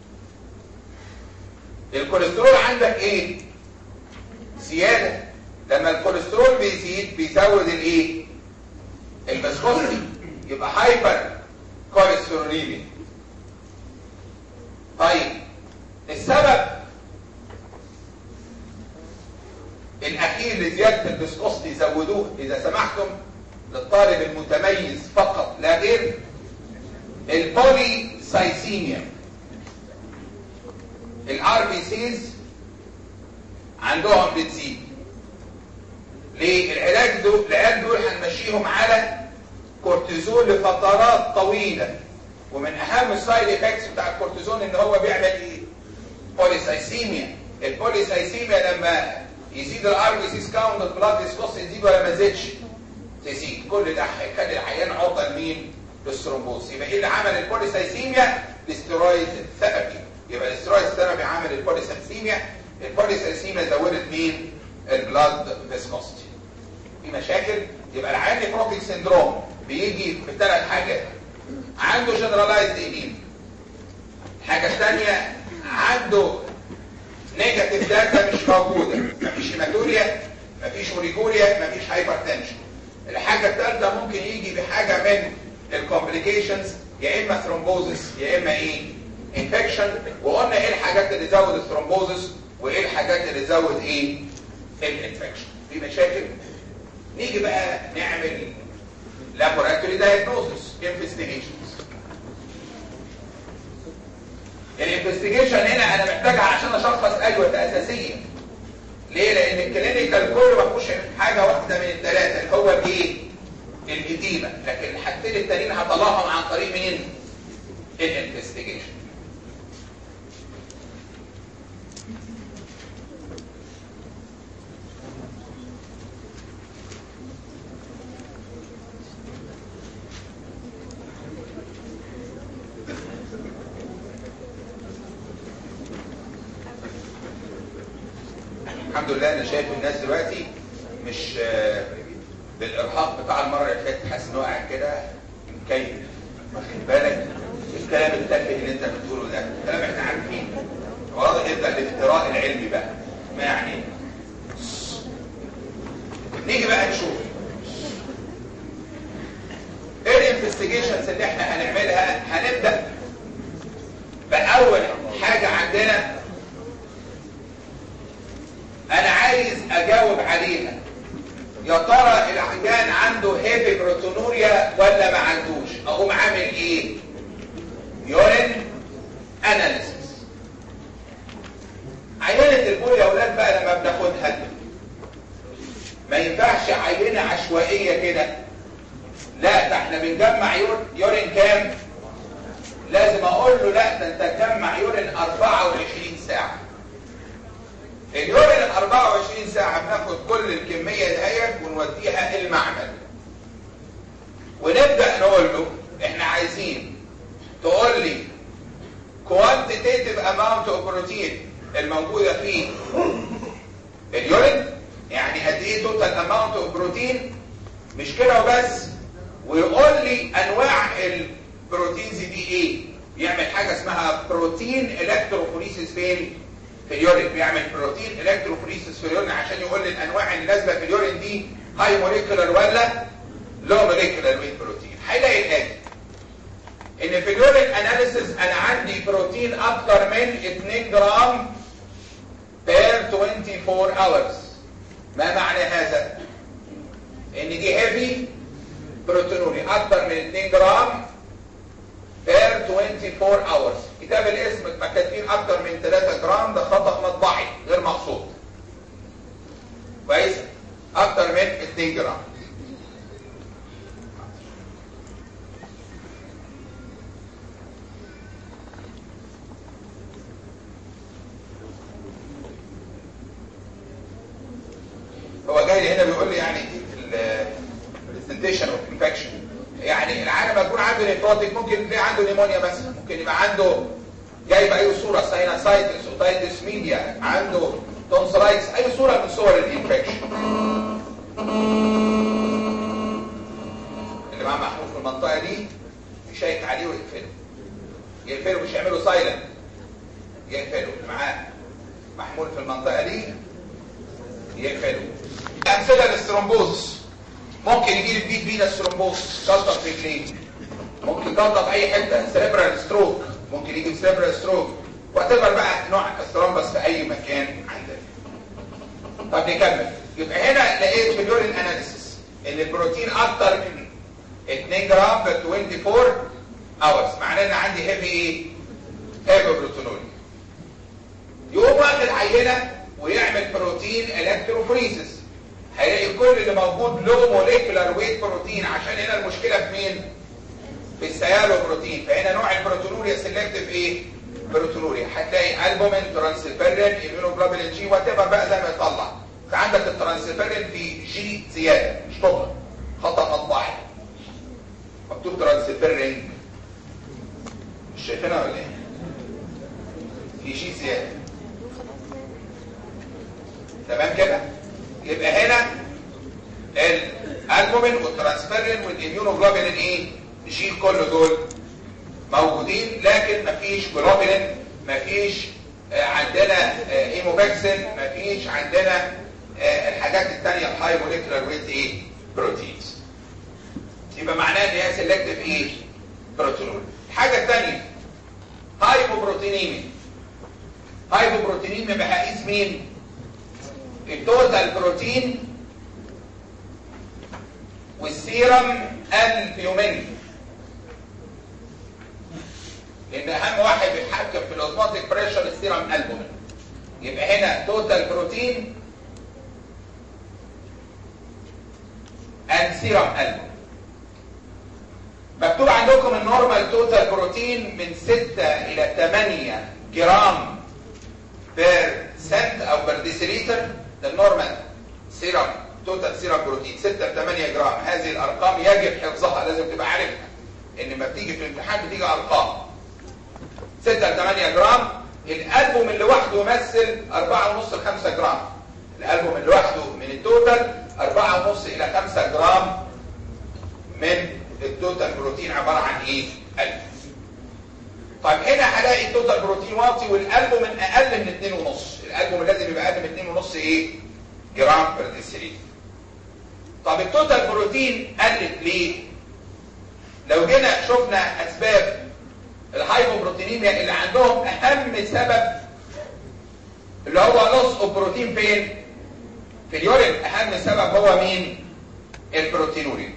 الكوليسترول عندك ايه؟ زياده. لما الكوليسترول بيزيد بيزود الايه؟ الفيسكوستي، يبقى هايبر كوليستروليميا. طيب السبب الاخير لزياده الفيسكوستي زودوه اذا سمحتم للطالب المتميز فقط لا غير، البوليسايسيميا. الار بي سيز عندهم بتزيد. ليه؟ العلاج دول هنمشيهم على كورتيزون لفترات طويله، ومن اهم السايد افكتس بتاع الكورتيزون ان هو بيعمل ايه؟ بوليسايسيميا. البوليسايسيميا لما يزيد الار بي سيز كاونت البلاد فيسكوستي تزيد ولا ما تزيدش؟ تزيد. كل ده هيخلي العيان عرضه لمين؟ للثرومبوز. يبقى ايه اللي عمل البوليسايسيميا؟ الاسترويد ثيرابي. يبقى الاسترويد ثيرابي عمل البوليسايسيميا. البوليسايسيميا زودت مين؟ البلاد فيسكوستي. في مشاكل. يبقى العيان نيفروتيك سيندروم بيجي بثلاث حاجات. عنده جنرالايزد ايديم. الحاجه الثانيه عنده نيجاتيف داتا مش موجوده، مفيش هيماتوريا، مفيش اوريجوريا، مفيش هايبرتنشن. الحاجه الثالثه ممكن يجي بحاجه من الكومبليكيشنز، يا اما ثرومبوزس يا اما ايه؟ انفكشن. وقلنا ايه الحاجات اللي تزود الثرومبوزس وايه الحاجات اللي تزود ايه؟ الانفكشن. في مشاكل. نيجي بقى نعمل لابوراتوري دايجنوستس انفستيجيشنز. الانفستيجيشن هنا انا محتاجها عشان اشخص ايوه ده اساسيه. ليه؟ لان الكلينيكال كله ما فيهوش حاجه واحده من الثلاثه اللي هو الايه؟ الاديمه، لكن الحاجتين التانيين هطلعهم عن طريق مين؟ الانفستيجيشن. الحمد لله انا شايف الناس دلوقتي مش بالارهاق بتاع المره اللي فاتت، حاسس ان هو قاعد كده مكيف، واخد بالك؟ الكلام التافه اللي انت بتقوله ده كلام احنا عارفينه، واضح يبدا الافتراء العلمي بقى ما يعني. نيجي بقى نشوف ايه الانفستيجيشنز اللي احنا هنعملها. هنبدا باول حاجه عندنا انا عايز اجاوب عليها، يا ترى العيان عنده هيفي بروتونوريا ولا ما عندوش؟ اقوم عامل ايه؟ يورين اناليسيس. عينه البول يا اولاد بقى لما بناخدها ما ينفعش عينه عشوائيه كده، لا ده احنا بنجمع يورين كام؟ لازم اقول له لا ده انت تجمع يورين 24 ساعه. اليورين 24 ساعة بناخد كل الكمية دهيت ونوديها المعمل، ونبدأ نقول له احنا عايزين تقول لي quantitative amount of protein الموجودة في اليورين، يعني قد ايه total amount of protein، مش كده وبس، ويقول لي انواع البروتينز دي ايه. يعمل حاجة اسمها بروتين الكتروفوريسيس فين؟ في اليورين. بيعمل بروتين الكتروفوريسيس في اليورين عشان يقول لي الانواع اللي نازله في اليورين دي هاي موليكولر ولا لو موليكولر ويت بروتين. هيلاقي الاتي ان في اليورين اناليسيس انا عندي بروتين اكتر من 2 جرام بير 24 hours. ما معنى هذا؟ ان دي هيفي بروتينوري اكتر من 2 جرام بير 24 hours. كتاب الاسم كاتبين اكتر من 3 جرام، ده خطأ مطبعي غير مقصود. كويس؟ اكتر من 2 جرام. هو جاي لي هنا بيقول لي يعني البرزنتيشن اوف انفكشن، يعني العالم يكون عنده نيفروتيك، ممكن يبقى عنده نيمونيا مثلا، ممكن يبقى عنده جايب اي صوره سايناسايتس اوتايتس ميديا، عنده تونسلايتس، اي صوره من صور الانفكشن. اللي معاه محمول في المنطقه دي يشيك عليه ويقفله. يقفله، مش يعمله سايلنت، يقفله. اللي معاه محمول في المنطقه دي يقفله. امثله للثرومبوز، ممكن يجي لك بيت فينس ثرومبوز، جلطه في رجليه، ممكن جلطه في اي حته، سيريبرال ستروك، ممكن يجي سيريبرال ستروك، وتبقى بقى نوع الثرومبس في اي مكان عندنا. طب نكمل. يبقى هنا لقيت في اليورين اناليسيس ان البروتين اكتر من 2 جرام في 24 hours، معناه ان عندي هيفي ايه؟ هيفي بروتينوري. يقوم واخد عينه ويعمل بروتين الكتروفوريسيس، هيلاقي كل اللي موجود لو موليكولار ويت بروتين، عشان هنا المشكله في مين؟ في السيالو بروتين. فهنا نوع البروتينوريا سيلكتيف ايه؟ بروتينوريا. هتلاقي البومين، ترانسفيرين، ايميونوجلوبولين جي، وتبقى بقى زي ما يطلع. فعندك الترانسفيرين في جي زياده، مش طبعا خطا مطبعي، مكتوب ترانسفيرين، مش شايفينها ولا ايه؟ في جي زياده، تمام كده؟ يبقى هنا الالبومين والترانسفيرين والاميونوجلوبولين ايه؟ جي، كل دول موجودين، لكن مفيش جلوبولين، مفيش عندنا هيموباكسين، مفيش عندنا الحاجات الثانيه الهاي موليكولار ويت ايه؟ بروتينز. يبقى معناه ان هي سيلكتيف ايه؟ بروتينول. الحاجه الثانيه هايبوبروتينيميا. هايبوبروتينيميا بقيس مين؟ التوتال بروتين والسيرم البيومين. لان اهم واحد بيتحكم في الاوزموتيك بريشر السيرم البومين. يبقى هنا توتال بروتين اند سيرم البومين. مكتوب عندكم النورمال توتال بروتين من 6 الى 8 جرام بير سنت او بير ديسيليتر. ده النورمال سيرم توتال سيرم بروتين 6 ل 8 جرام. هذه الارقام يجب حفظها، لازم تبقى عارفها ان لما بتيجي في الامتحان بتيجي ارقام 6 ل 8 جرام. الالبوم لوحده يمثل 4.5 ل 5 جرام. الالبوم لوحده من التوتال 4.5 الى 5 جرام من التوتال بروتين عباره عن ايه؟ قلب. طيب هنا هلاقي التوتال بروتين واطي والالبوم من اقل من 2.5. الالبوم لازم يبقى اقل من 2.5 ايه؟ جرام بر ديسيليتر. طب التوتال بروتين قلت ليه؟ لو جينا شفنا اسباب الهايبوبروتينيميا اللي عندهم، اهم سبب اللي هو لوس اوف بروتين فين؟ في اليورين. اهم سبب هو مين؟ البروتينوريا.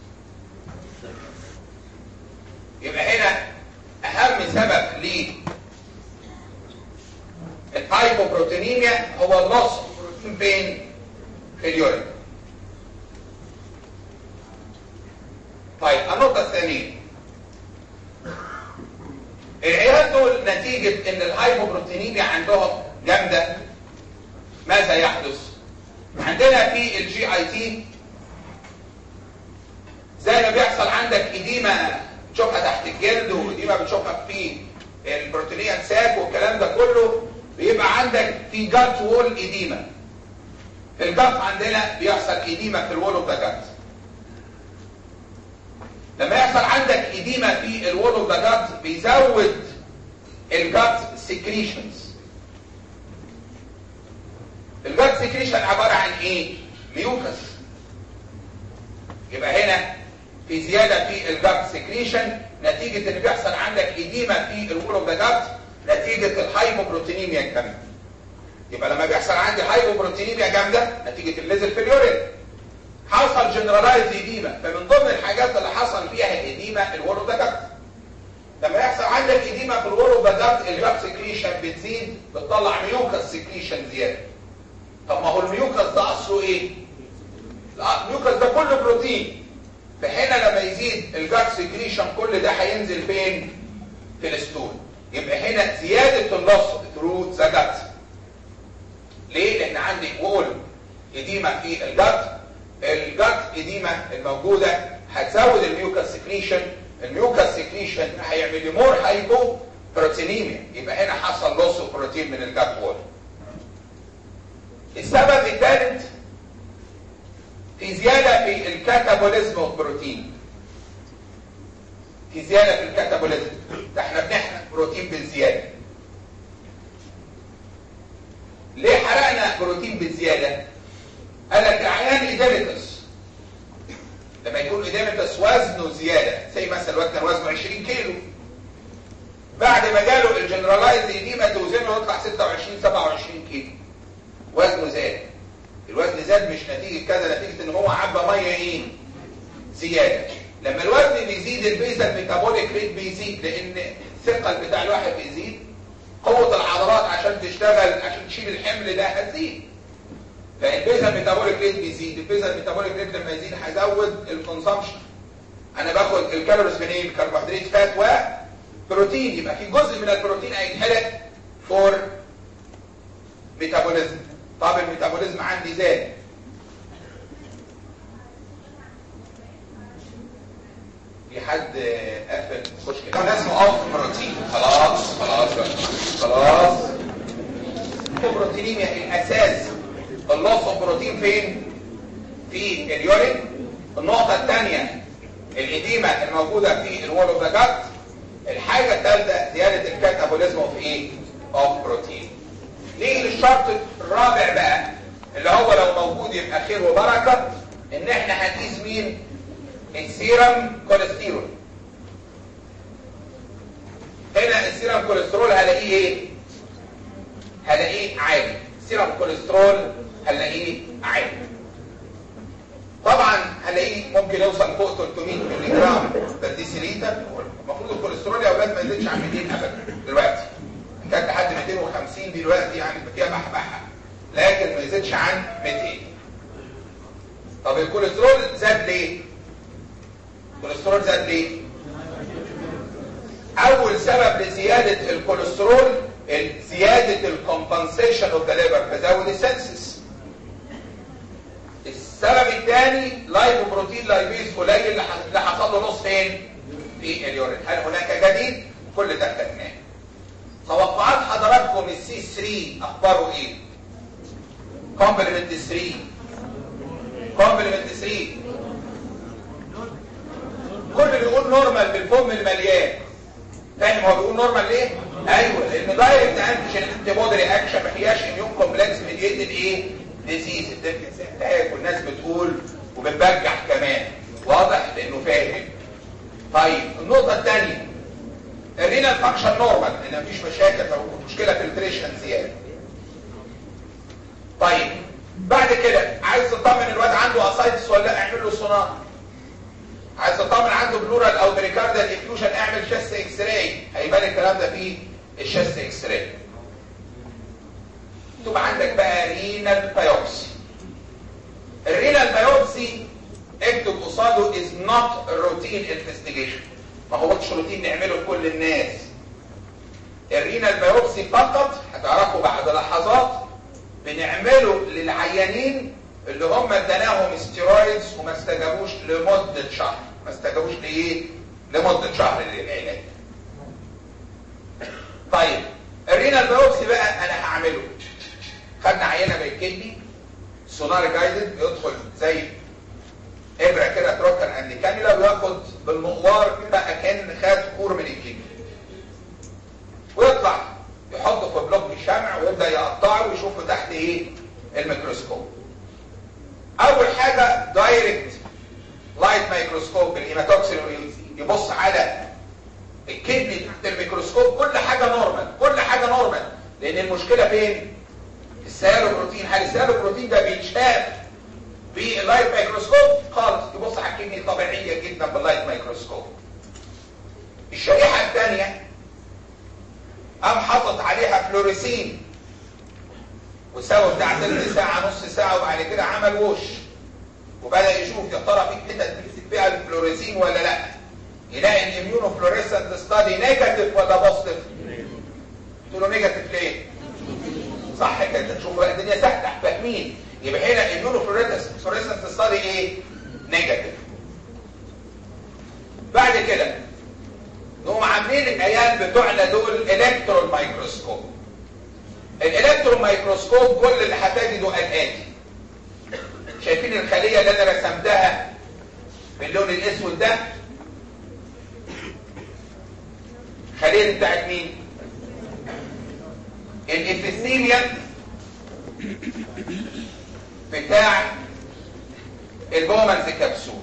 يبقى هنا اهم سبب للهايبوبروتينيميا هو اللوس اوف بروتين فين؟ في اليورين. طيب النقطة الثانية، العيال دول نتيجة ان الهايبوبروتينيميا عندهم جامدة ماذا يحدث؟ عندنا في الجي اي تي زي ما بيحصل عندك اديمة بتشوفها تحت الجلد واديمة بتشوفها في البروتينيان ساك والكلام ده كله، بيبقى عندك في جات وول اديمة. في الجات عندنا بيحصل اديمة في الوول اوف ذا جات. لما يحصل عندك اديمة في الوول اوف ذا جات بيزود الجات سكريشنز. الجات سكريشن عبارة عن ايه؟ ميوكس. يبقى هنا في زيادة في الجات سكريشن نتيجة ان بيحصل عندك اديمة في الوول اوف ذا جات نتيجة الهايبوبروتينيميا الجامدة. يبقى لما بيحصل عندي هايبوبروتينيميا جامدة نتيجة الليزل في اليورين حصل جنرالايز اديمة. فمن ضمن الحاجات اللي حصل فيها الاديمة الوول اوف ذا جات. لما يحصل عندك اديمة في الوول اوف ذا جات الجات سكريشن بتزيد، بتطلع ميوكس سكريشن زيادة. طب ما هو الميوكس ده اصله ايه؟ الميوكس ده كله بروتين. فهنا لما يزيد الجات سكريشن كل ده هينزل فين؟ في الستول. يبقى هنا زيادة اللص ثرو ذا جات. ليه؟ لان عندي وول اديمة في الجات. الجات اديمة الموجودة هتزود الميوكس سكريشن. الميوكس سكريشن هيعمل لي مور هايبو بروتينيميا. يبقى هنا حصل لوس اوف بروتين من الجات وول. السبب الثالث في زيادة في الكاتابوليزم اوف بروتين. في زيادة في الكاتابوليزم. ده احنا بنحرق بروتين بالزيادة. ليه حرقنا بروتين بالزيادة؟ قال لك العيان ايديمتس لما يكون ايديمتس وزنه زيادة، زي مثلا الواد كان وزنه 20 كيلو، بعد ما جاله الجنرالايز ايديما توزنه يطلع 26-27 كيلو، وزنه زاد. الوزن زاد مش نتيجة كذا، نتيجة ان هو عبى مية ايه؟ زيادة. لما الوزن بيزيد البيزل ميتابوليك ريت بيزيد، لان الثقل بتاع الواحد بيزيد، قوة العضلات عشان تشتغل عشان تشيل الحمل ده هتزيد. فالبيزل ميتابوليك ريت بيزيد. البيزل ميتابوليك ريت لما يزيد هيزود الكونسامشن. انا باخد الكالوريز منين؟ الكربوهيدرات فات وبروتين. يبقى في جزء من البروتين هيتحرق فور ميتابوليزم. طب الميتابوليزم عندي زاد. في حد قفل خش كده. ده اسمه اوف بروتين. خلاص البروتينيميا الاساس اللوس اوف بروتين فين؟ في اليورين. النقطة الثانية الإديمة الموجودة في الوول اوف ذا جات. الحاجة الثالثة زيادة الكاتابوليزم اوف ايه؟ اوف بروتين. نيجي للشرط الرابع بقى اللي هو لو موجود يبقى خير وبركة، ان احنا هنقيس مين؟ السيرم كوليسترول. هنا السيرم كوليسترول هلاقيه ايه؟ هلاقيه عالي. السيرم كوليسترول هلاقيه عالي. طبعا هلاقيه ممكن يوصل فوق 300 مللي جرام بالديسيليتر. المفروض الكوليسترول يا اولاد ما يزيدش عن 200 ابدا دلوقتي، كانت لحد 250 دلوقتي يعني فيها بحبحه، لكن ما يزيدش عن 200. طب الكوليسترول زاد ليه؟ الكوليسترول زاد ليه؟ اول سبب لزياده الكوليسترول زياده الكومبنسيشن اوف ذا ليفر، فزود السنسس. السبب الثاني لايبوبروتين لايبيز قليل اللي حصل له نص فين؟ في اليورين. هل هناك جديد؟ كل ده خدناه. توقعات حضراتكم السي 3 اخباره ايه؟ كومبلمنت 3 كومبلمنت 3 كل اللي بيقول نورمال بالفم المليان. فاهم هو بيقول نورمال ليه؟ ايوه لان دايركت انتيجين انتي بودي رياكشن ما هياش اميون كومبلكس ميديتد ايه؟ ديزيز. الدفع والناس بتقول وبتبجح كمان، واضح لانه فاهم. طيب النقطه الثانيه الرينال فانكشن نورمال، لان مفيش مشاكل لو مشكله فلتريشن زياده. طيب بعد كده عايز تطمن الواد عنده اسايتس ولا لا، اعمل له سونار. عايز تطمن عنده بلورال او بريكاردال افيوجن، اعمل شيست اكس راي، هيبان الكلام ده في الشيست اكس راي. تبقى عندك بقى رينال بايوبسي. الرينال بايوبسي اكتب قصاده is not a routine investigation، ما هوش روتين نعمله لكل الناس. الرينال بايوبسي فقط هتعرفوا بعد لحظات بنعمله للعيانين اللي هم اديناهم ستيرويدز وما استجابوش لمده شهر. ما استجابوش لايه؟ لمده شهر للعلاج. طيب الرينال بايوبسي بقى انا هعمله. خدنا عينه من الكدني سونار جايدد، بيدخل زي ابره كده تروكر اند كانيولا، وياخد بالمقوار كده اكن خد كور من الكدني، ويطلع يحطه في بلوك الشمع ويبدا يقطعه ويشوفه تحت ايه؟ الميكروسكوب. اول حاجه دايركت لايت مايكروسكوب بالهيماتوكسين، يبص على الكدني تحت الميكروسكوب. كل حاجه نورمال، كل حاجه نورمال، لان المشكله فين؟ السيالوبروتين. هل السيالوبروتين ده بيتشاف باللايت مايكروسكوب؟ خالص. يبص على الكدني طبيعيه جدا باللايت مايكروسكوب. الشريحه الثانيه قام حاطط عليها فلوريسين وساوى بتاع تلت ساعه نص ساعه، وبعد كده عمل وش وبدا يشوف يا ترى في حتت بيمسك فيها الفلوريسين ولا لا. يلاقي الاميونو فلوريسنت ستادي نيجاتيف ولا بوزيتيف؟ قلت له نيجاتيف ليه؟ صح كده. شوفوا الدنيا سهله فاهمين. يبقى هنا الاميونو فلوريسنت ستادي ايه؟ نيجاتيف. بعد كده نقوم عاملين العيال بتوعنا دول الكترون مايكروسكوب. الالكترون مايكروسكوب كل اللي هتجده الاتي. شايفين الخليه اللي انا رسمتها باللون الاسود ده؟ الخليه بتاعت مين؟ الابيثيليوم بتاع البومنز كبسول.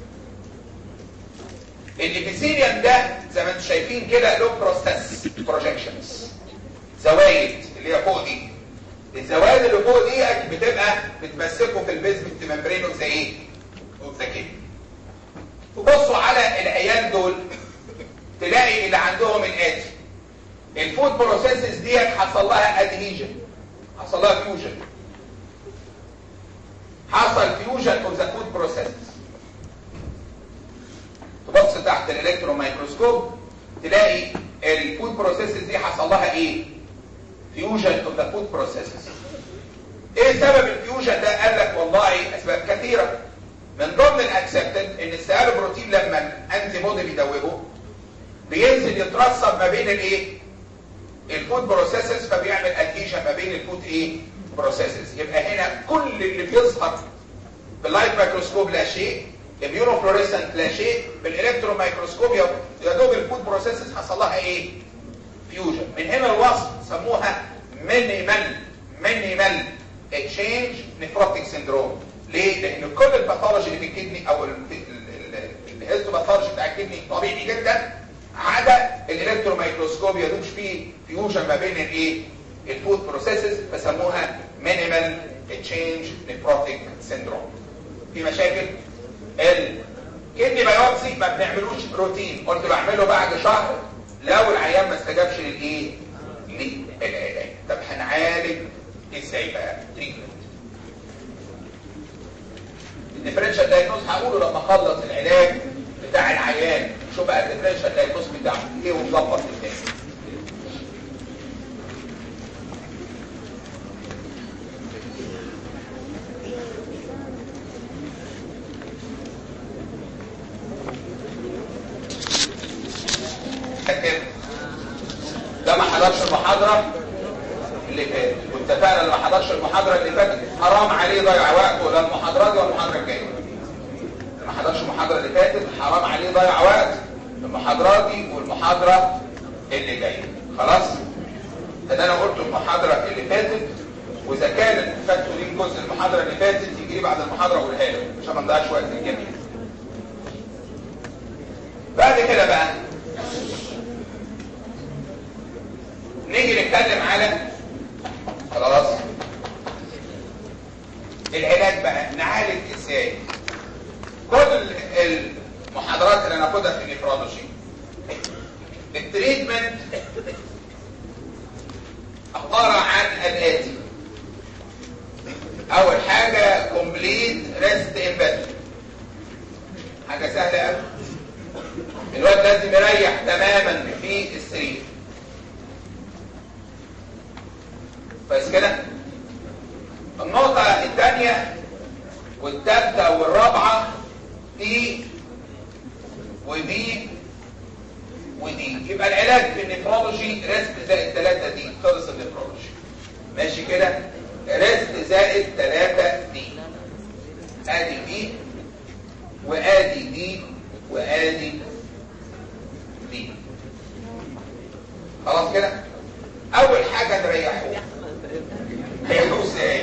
الابيثيليوم ده زي ما انتم شايفين كده له بروسيس بروجكشنز، زوايد اللي هي فوق دي. الزوايد اللي فوق دي بتبقى بتمسكه في البيزمنت ممبرين زي ايه؟ زي كده. تبصوا على العيال دول تلاقي اللي عندهم الاتي. الفود بروسيسز ديت حصل لها ادهيجن، حصل لها فيوجن، حصل فيوجن اوف ذا فود بروسيسز. تبص تحت الالكترون مايكروسكوب تلاقي الفود بروسيسز دي حصل لها ايه؟ فيوجن اوف ذا فود بروسيسز. ايه سبب الفيوجن ده؟ قال لك والله اسباب كثيره. من ضمن الاكسبتد ان السيالوبروتين لما الانتي بودي بيدوبه بينزل يترسب ما بين الايه؟ الفود بروسيسز، فبيعمل ادهيشن ما بين الفود ايه؟ بروسيسز. يبقى هنا كل اللي بيظهر باللايت مايكروسكوب لا شيء، اميونو فلوريسنت لا شيء، بالالكترون مايكروسكوب يا دوب الفود بروسيسز حصل لها ايه؟ فيوجن. من هنا الوصف سموها مينيمال تشينج نيفروتيك سيندروم. ليه؟ لان كل الباثولوجي اللي في الكدني او الهيستوباثولوجي بتاع الكدني طبيعي جدا، عدا الالكترون مايكروسكوب يدوبش فيه فيوجن ما بين الايه؟ الفود بروسيسز، فسموها مينيمال تشينج نيفروتيك سيندروم. في مشاكل. الكدني بايوبسي ما بنعملوش روتين، قلت بعمله بعد شهر لو العيان ما استجابش للايه؟ للعلاج. طب هنعالج ازاي بقى؟ تريتمنت. الديفرنشال دايجنوز هقوله لما اخلص العلاج بتاع العيان. شو بقى الديفرنشال دايجنوز بتاعه ايه ونظبط الدنيا. ده ما حضرش المحاضرة اللي فاتت، واتفقنا اللي ما حضرش المحاضرة اللي فاتت حرام عليه ضيع وقته لا المحاضرة دي ولا المحاضرة الجاية. اللي ما حضرش المحاضرة اللي فاتت حرام عليه ضيع وقت المحاضرة دي والمحاضرة اللي جاية. خلاص؟ فده انا قلت المحاضرة اللي فاتت، واذا كان فاتوا لي جزء المحاضرة اللي فاتت يجي لي بعد المحاضرة اقولها له عشان ما نضيعش وقت الجميع. بعد كده بقى نيجي نتكلم على خلاص العلاج بقى. نعالج ازاي؟ كل المحاضرات اللي هناخدها في النفرولوجي التريتمنت عباره عن الاتي. اول حاجه كومبليت ريست امباتي، حاجه سهله قوي. الواد لازم يريح تماما في السرير. بس كده. النقطة الثانية والثالثة والرابعة دي ودي ودي. يبقى العلاج في النفرولوجي ريست زائد 3 دي. خلص النفرولوجي. ماشي كده؟ ريست زائد 3 دي. ادي دي وادي دي وادي دي. خلاص كده؟ اول حاجة نريحوه. هيحلو ازاي؟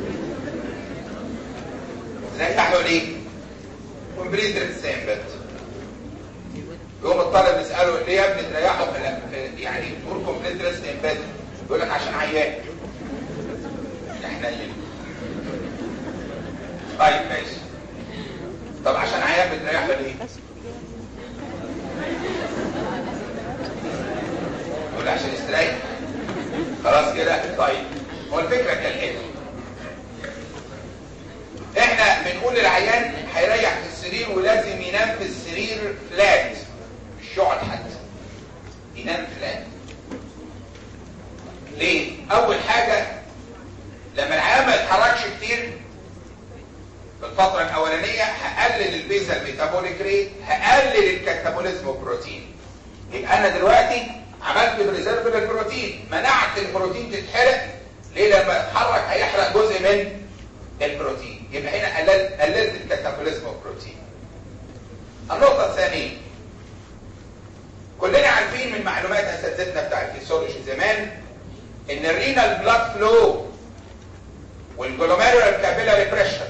نريحه ليه؟ كومبليت ريست امبات. يقوم الطالب يساله ليه يا ابني تريحه يعني تقول كومبليت ريست امبات؟ يقول لك عشان عيان. احنا ايه؟ طيب ماشي. طب عشان عيان بتريحه ليه؟ يقول عشان يستريح. خلاص كده؟ طيب هو الفكرة كالآتي. احنا بنقول للعيان هيريح في السرير ولازم ينام في السرير فلات، مش يقعد حتى، ينام فلات. ليه؟ اول حاجة لما العيان ما يتحركش كتير في الفترة الاولانية هقلل البيزل ميتابوليك ريت، هقلل الكاتابوليزم بروتين. يبقى انا دلوقتي عملت بريزيرف للبروتين، منعت البروتين تتحرق. ليه؟ لما يتحرك هيحرق جزء من البروتين. يبقى هنا قللت الكاتابوليزم بروتين. النقطة الثانية، كلنا عارفين من معلومات اساتذتنا بتاع الفسيولوجي زمان ان الرينال بلاد فلو والجلوميرولار كابيلاري بريشر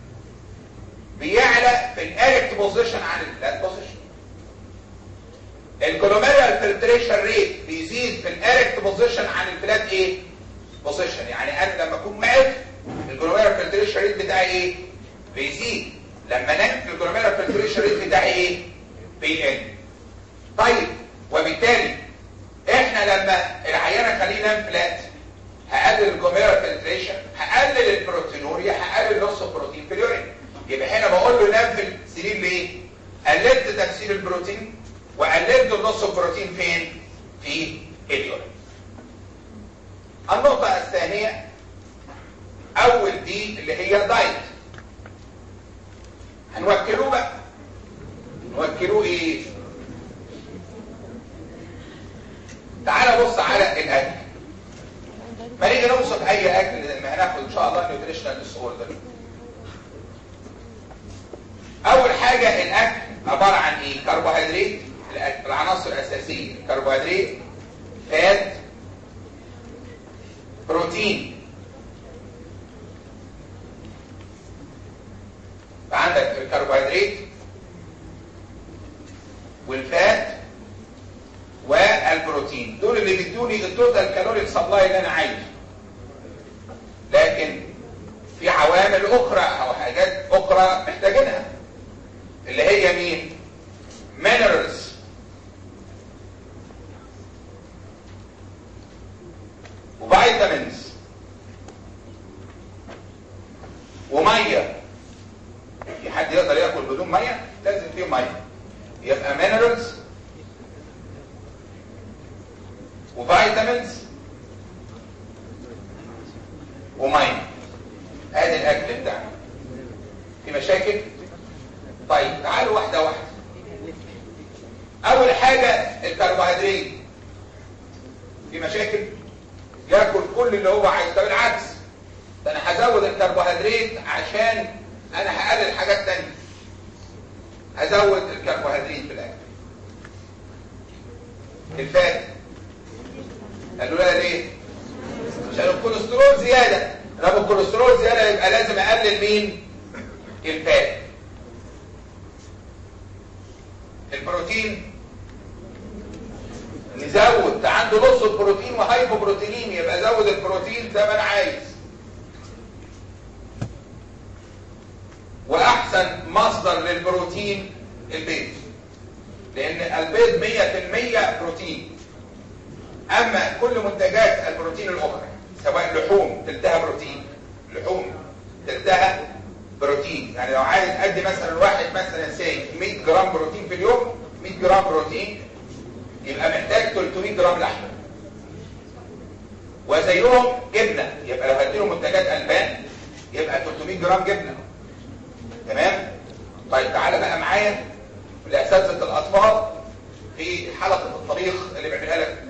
بيعلى في الاريكت بوزيشن عن الفلات بوزيشن. الجلوميرولار فلتريشن ريت بيزيد في الاريكت بوزيشن عن الفلات ايه؟ بوزيشن. يعني انا لما اكون مائت الجلوميرولار فلتريشن ريت بتاعي ايه؟ بيزيد. لما انام الجلوميرولار فلتريشن ريت بتاعي ايه؟ بيقل. طيب وبالتالي احنا لما العيان اخليه ينام فلات هقلل الجلوميرولار فلتريشن، هقلل البروتينوريا، هقلل نص البروتين في اليورين. يبقى هنا بقول له نام في السرير ليه؟ قللت تكسير البروتين وقللت النص البروتين فين؟ في اليورين. النقطة الثانية اول دي اللي هي دايت. هنوكلوه بقى. نوكلوه ايه؟ تعال بص على الاكل. ما نيجي نوصف اي اكل لما هناخد ان شاء الله نيوتريشنال ديسوردر. اول حاجة الاكل عبارة عن ايه؟ كربوهيدرات. العناصر الاساسية كربوهيدرات، فات، بروتين. عندك الكربوهيدرات والفات والبروتين، دول اللي بيدوني التوتال كالوري سبلاي اللي انا عايزه. لكن في عوامل اخرى او حاجات اخرى بره محتاجينها، اللي هي مين؟ minerals وفيتامينز وميه. في حد يقدر ياكل بدون ميه؟ لازم فيه ميه. يبقى minerals وفيتامينز وميه. ادي الاكل بتاعنا. في مشاكل؟ طيب تعالوا واحده واحده. اول حاجه الكربوهيدرات. في مشاكل؟ ياكل كل اللي هو عايزه. طب بالعكس، ده انا هزود الكربوهيدرات عشان انا هقلل حاجات تانية. هزود الكربوهيدرات في الاكل. الفات قالوا لها ليه؟ عشان الكوليسترول زياده. لما الكوليسترول زياده يبقى لازم اقلل مين؟ الفات. البروتين نزود. عنده نص البروتين وهايبوبروتينيم، يبقى زود البروتين زي ما انا عايز. واحسن مصدر للبروتين البيض، لان البيض 100% بروتين. اما كل منتجات البروتين الاخرى سواء لحوم تلتها بروتين، لحوم تلتها بروتين. يعني لو عايز ادي مثلا واحد مثلا 100 جرام بروتين في اليوم، 100 جرام بروتين، يبقى محتاج 300 جرام لحمه. وزيهم جبنه، يبقى لو هديله منتجات البان يبقى 300 جرام جبنه. تمام؟ طيب تعالى بقى معايا لاساتذه الاطفال في حلقه الطبيخ اللي بيعملها لك.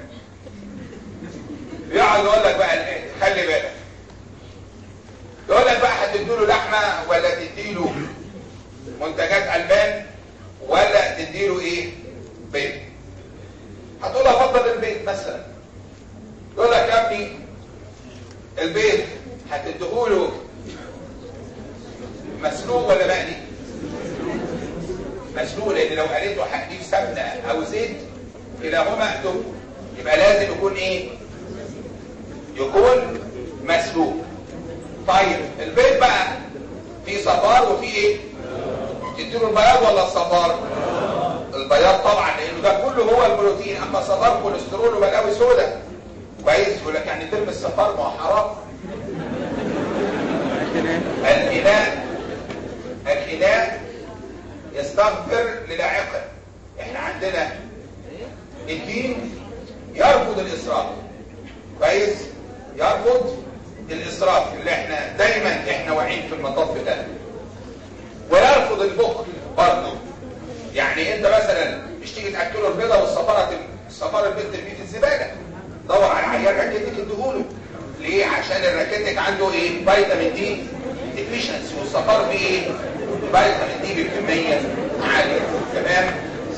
بيقعد يقول لك بقى خلي بالك، يقول لك بقى هتديله لحمه ولا تديله منتجات البان ولا تديله ايه؟ بيض. هتقول له افضل البيض مثلا. يقول لك يا ابني البيض هتديهوله مسلوق ولا مقلي؟ مسلوق، لان لو قليته هتجيب سمنه او زيت كلاهما دم، يبقى لازم يكون ايه؟ يكون مسلوق. طيب البيض بقى في صفار وفي ايه؟ تديله البياض ولا الصفار؟ البياض طبعا، لانه ده كله هو البروتين. اما الصفار كوليسترول وبلاوي سودا. كويس؟ يقول لك يعني ترمي الصفار ما هو حرام. الإناء يستغفر للاعقه. احنا عندنا الدين يرفض الاسراف. كويس؟ يرفض الاسراف، اللي احنا دايما واعيين في المطاف ده. ويرفض البخل برضه. يعني انت مثلا مش تيجي تاكله البيضه والصفار البيض ترميه في الزباله. دور على عيان راكيتك اديهوله. ليه؟ عشان الراكيتك عنده ايه؟ فيتامين دي ديفيشنسي، والصفار فيه ايه؟ فيتامين دي بكميه عاليه. تمام؟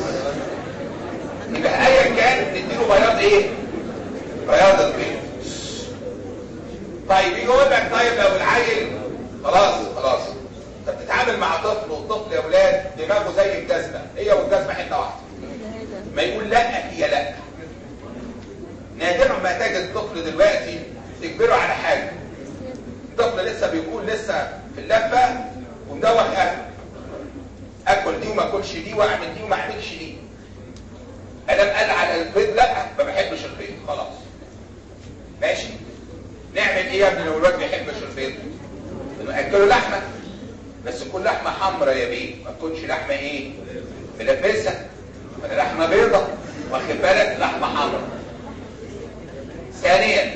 يبقى ايا كان نديله بياض ايه؟ بياض البيض. طيب يجي يقول لك طيب لو العيل خلاص انت بتتعامل مع طفل، والطفل يا اولاد دماغه زي الجزمه، هي والجزمه حته واحده. ما يقول لا هي لا. نادرا ما تجد طفل دلوقتي تجبره على حاجه. الطفل لسه بيقول لسه في اللفه ومدوخ اكل دي وما اكلش دي، واعمل دي وما اعملش دي. ادام قال على البيض لا، ما بحبش البيض، خلاص ماشي. نعمل ايه يا ابني لو الواد ما بيحبش البيض؟ ناكله لحمه، بس تكون لحمه حمراء يا بيه، ما تكونش لحمه ايه؟ ملبسه. لحمه بيضه، واخد بالك؟ لحمه حمراء. ثانيا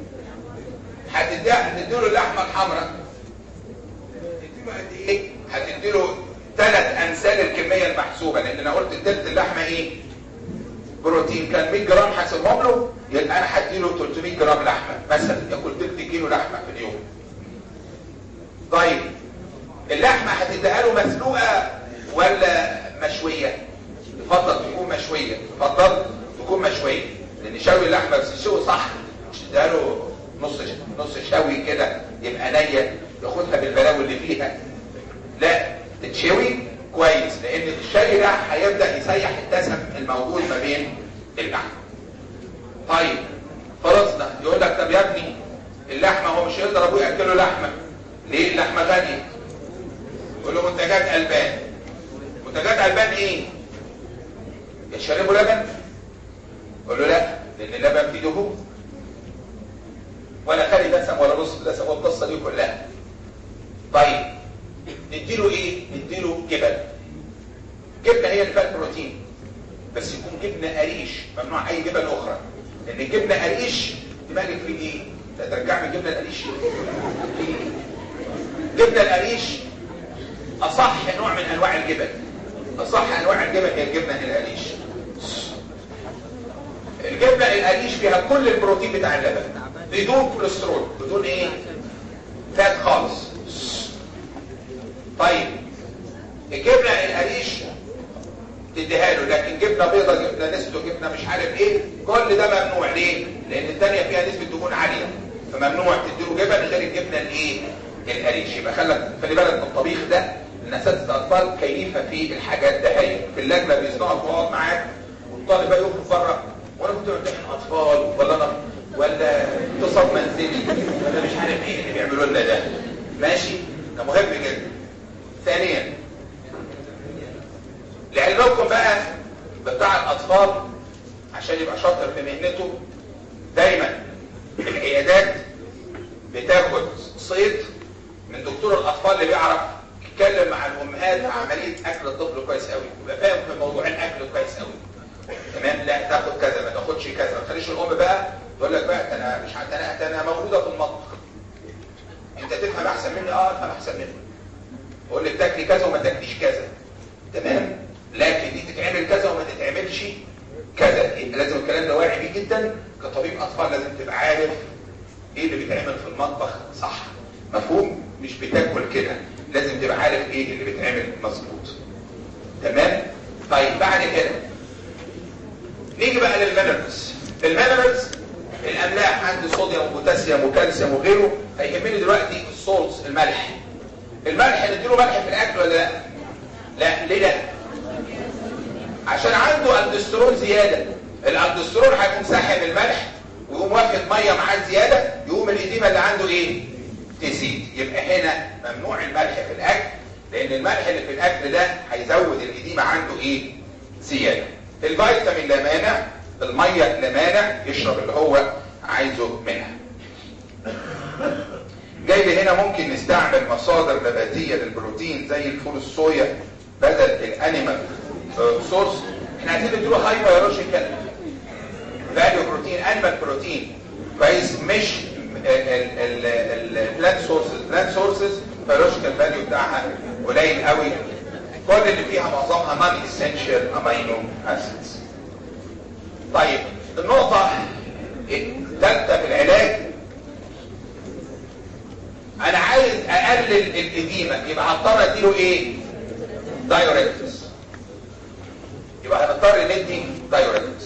هتديله اللحمه الحمراء، هتديله قد ايه؟ هتديله 3 امثال الكميه المحسوبه، لان انا قلت تلت اللحمه ايه؟ بروتين. كان 100 جرام حاسبهم له، يبقى انا هديله 300 جرام لحمه مثلا، ياكل تلت كيلو لحمه في اليوم. طيب اللحمه هتديها له مسلوقه ولا مشويه؟ يفضل تكون مشويه، يفضل تكون مشويه، لان شوي اللحمه بس الشوي صح، مش تديها له نص شوي كده يبقى نيه ياخدها بالبلاوي اللي فيها. لا، تتشوي كويس، لان الشوي ده هيبدا يسيح الدسم الموجود ما بين اللحم. طيب خلصنا. يقول لك طب يا ابني اللحمه هو مش هيقدر ابوه ياكله لحمه، ليه؟ اللحمه غاليه. قول له منتجات البان. منتجات البان ايه؟ يشربوا لبن؟ قول له لا، لان اللبن فيه دهون ولا خالي دسم ولا نص دسم والقصه دي كلها. طيب نديله ايه؟ نديله جبن. جبنه هي اللي فيها البروتين، بس يكون جبنه قريش، ممنوع اي جبن اخرى، لان الجبنه قريش دماغك في ايه؟ ترجع من جبنه القريش. جبنه القريش اصح نوع من انواع الجبن، اصح انواع الجبن هي الجبنه القريش. الجبنه القريش فيها كل البروتين بتاع اللبن بدون كوليسترول، بدون ايه؟ فات خالص. طيب الجبنه القريش تديها له، لكن جبنه بيضه، جبنه نستو، جبنه مش عارف ايه، كل ده ممنوع. ليه؟ لان الثانيه فيها نسبه دهون عاليه، فممنوع تديله جبن غير الجبنه الايه؟ القريش. يبقى خلي بالك من الطبيخ ده، ان اساتذه الاطفال كيفه في الحاجات ده. هي في اللجنه بيصنعوا تقعد معاك والطالب بقى يخرج بره، وانا كنت بمتحن اطفال ولا اقتصاد منزلي ولا مش عارف ايه اللي بيعملوا لنا ده. ماشي؟ ده مهم جدا. ثانيا لعلمكم بقى بتاع الاطفال عشان يبقى شاطر في مهنته، دايما العيادات بتاخد صيد من دكتور الاطفال اللي بيعرف يتكلم مع الامهات في عمليه اكل الطفل كويس قوي، يبقى فاهم في موضوع الاكل كويس قوي. تمام؟ لا تاخد كذا، ما تاخدش كذا، ما تخليش الام بقى تقول لك بقى انا مش عارف، انا مولوده في المطبخ، انت تفهم احسن مني. افهم احسن مني، اقول لك تاكلي كذا وما تاكليش كذا. تمام؟ لكن دي تتعمل كذا وما تتعملش كذا. لازم الكلام ده واعي بيه جدا. كطبيب اطفال لازم تبقى عارف ايه اللي بيتعمل في المطبخ صح، مفهوم؟ مش بتاكل كده، لازم تبقى عارف ايه اللي بيتعمل مظبوط. تمام؟ طيب بعد كده نيجي بقى للمينرالز. المينرالز الاملاح عندي صوديوم وبوتاسيوم وكالسيوم وغيره. هيهمني دلوقتي السولز، الملح. الملح نديله ملح في الاكل ولا لا؟ لا. ليه لا؟ عشان عنده الدسترون زياده. الالدسترون هيقوم ساحب الملح ويقوم واخد ميه معاه زياده، يقوم الاديمه اللي عنده ايه؟ تزيد. يبقى هنا ممنوع الملح في الاكل، لان الملح اللي في الاكل ده هيزود الاديمه عنده ايه؟ زياده. الفيتامين لا مانع، الميه لا مانع، يشرب اللي هو عايزه منها. جاي لي هنا ممكن نستعمل مصادر نباتيه للبروتين زي الفول الصويا بدل الانيمال سورس. احنا عايزين نديله هاي بيولوجيكال فاليو بروتين، انيمال بروتين كويس، مش البلانت سورسز. بلانت سورسز بيولوجيكال فاليو بتاعها قليل قوي، كل اللي فيها معظمها نون اسينشال امينو اسيدز. طيب النقطه الثالثه في العلاج، انا عايز اقلل الاديمه، يبقى هضطر اديله ايه؟ دايوريتكس. يبقى هنضطر ندي دايوريتكس.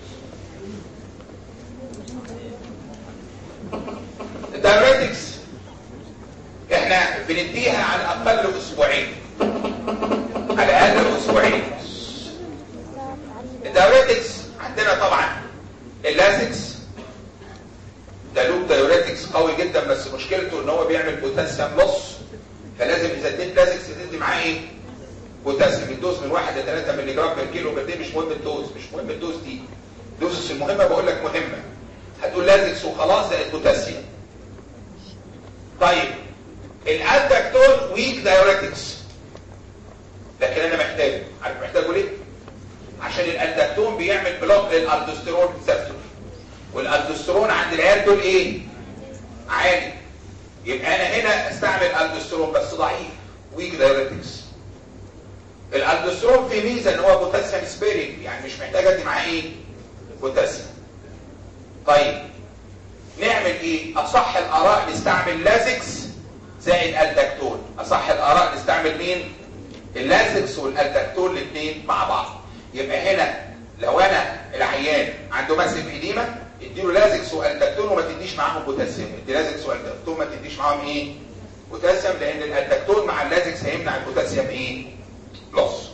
الدايوريتكس احنا بنديها على الاقل اسبوعين، على الاقل اسبوعين. الدايوريتكس عندنا طبعا اللازكس ده لوب دايوريتكس قوي جدا، بس مشكلته ان هو بيعمل بوتاسيوم لص، فلازم اذا اديت لازكس تدي معاه ايه؟ بوتاسيوم. الدوز من 1 ل 3 مللي جرام بر كيلو بر دي. مش مهم الدوز، مش مهم الدوز دي، الدوز المهمه بقول لك مهمه. هتقول لازكس وخلاص زائد بوتاسيوم. طيب الادكتون ويك دايوريتكس، لكن انا محتاجه. عارف محتاجه ليه؟ عشان الادكتون بيعمل بلوك للالدوستيرون ريسبتور، والالدوستيرون عند العيال دول ايه؟ عالي. يبقى انا هنا استعمل الدوستيرون بس ضعيف، ويك دايوريتكس. الالدوستيرون فيه ميزه ان هو بوتاسيوم سبيرنج، يعني مش محتاج ادي معاه ايه؟ بوتاسيوم. طيب نعمل ايه؟ اصح الاراء نستعمل لازكس زائد الدكتون. اصح الاراء نستعمل مين؟ اللازكس والالدكتون الاثنين مع بعض. يبقى هنا لو انا العيان عنده ماسك اديمه، اديله لازكس والدكتون وما تديش معاهم بوتاسيوم. ادي لازكس والدكتون ما تديش معاهم ايه؟ بوتاسيوم، لان الالدكتون مع اللازكس هيمنع البوتاسيوم ايه؟ لص.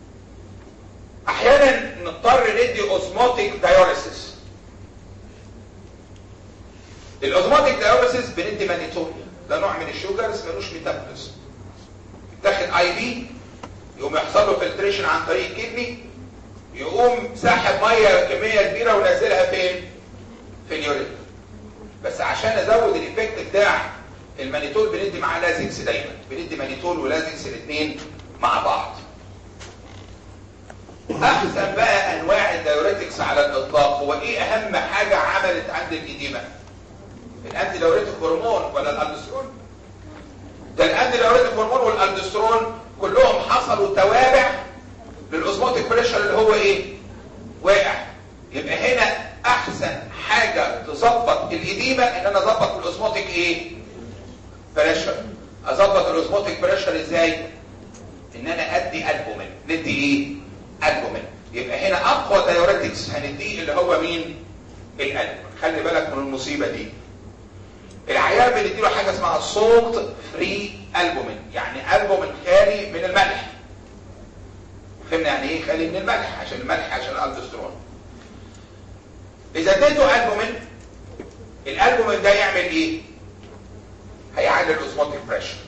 احيانا نضطر ندي اوزموتيك دايوريسيس. الاوزموتيك دايوريسيس بندي مانيتول، ده نوع من الشوجرز ملوش ميتابوليزم، تاخد اي بي، يقوم يحصل له فلتريشن عن طريق الكدني، يقوم ساحب ميه كميه كبيره ونزلها فين؟ في اليورين. بس عشان ازود الايفكت بتاع المانيتول بندي معاه لازكس، دايما بندي مانيتول ولازكس الاثنين مع بعض. احسن بقى انواع الدايوريتكس على الاطلاق هو ايه؟ اهم حاجه عملت عند الاديمه الانتي دايوريتك هرمون ولا الالدوسترون؟ ده الانتي دايوريتك هرمون والالدوسترون كلهم حصلوا توابع للاوزموتيك بريشر اللي هو ايه؟ واقع. يبقى هنا احسن حاجه تظبط الاديمه ان انا اظبط الاوزموتيك ايه؟ بريشر. اظبط الاوزموتيك بريشر ازاي؟ ان انا ادي البومين. ندي ايه؟ البومين. يبقى هنا اقوى دايوريتكس هنديه اللي هو مين؟ الالبومين. خلي بالك من المصيبه دي. العيان بنديله حاجه اسمها سولت فري البومين، يعني البومين خالي من الملح. فهمنا يعني ايه خالي من الملح؟ عشان الملح عشان الالدوسترون. اذا اديته البومين، الالبومين ده يعمل ايه؟ هيعلي الاوزموتيك بريشر.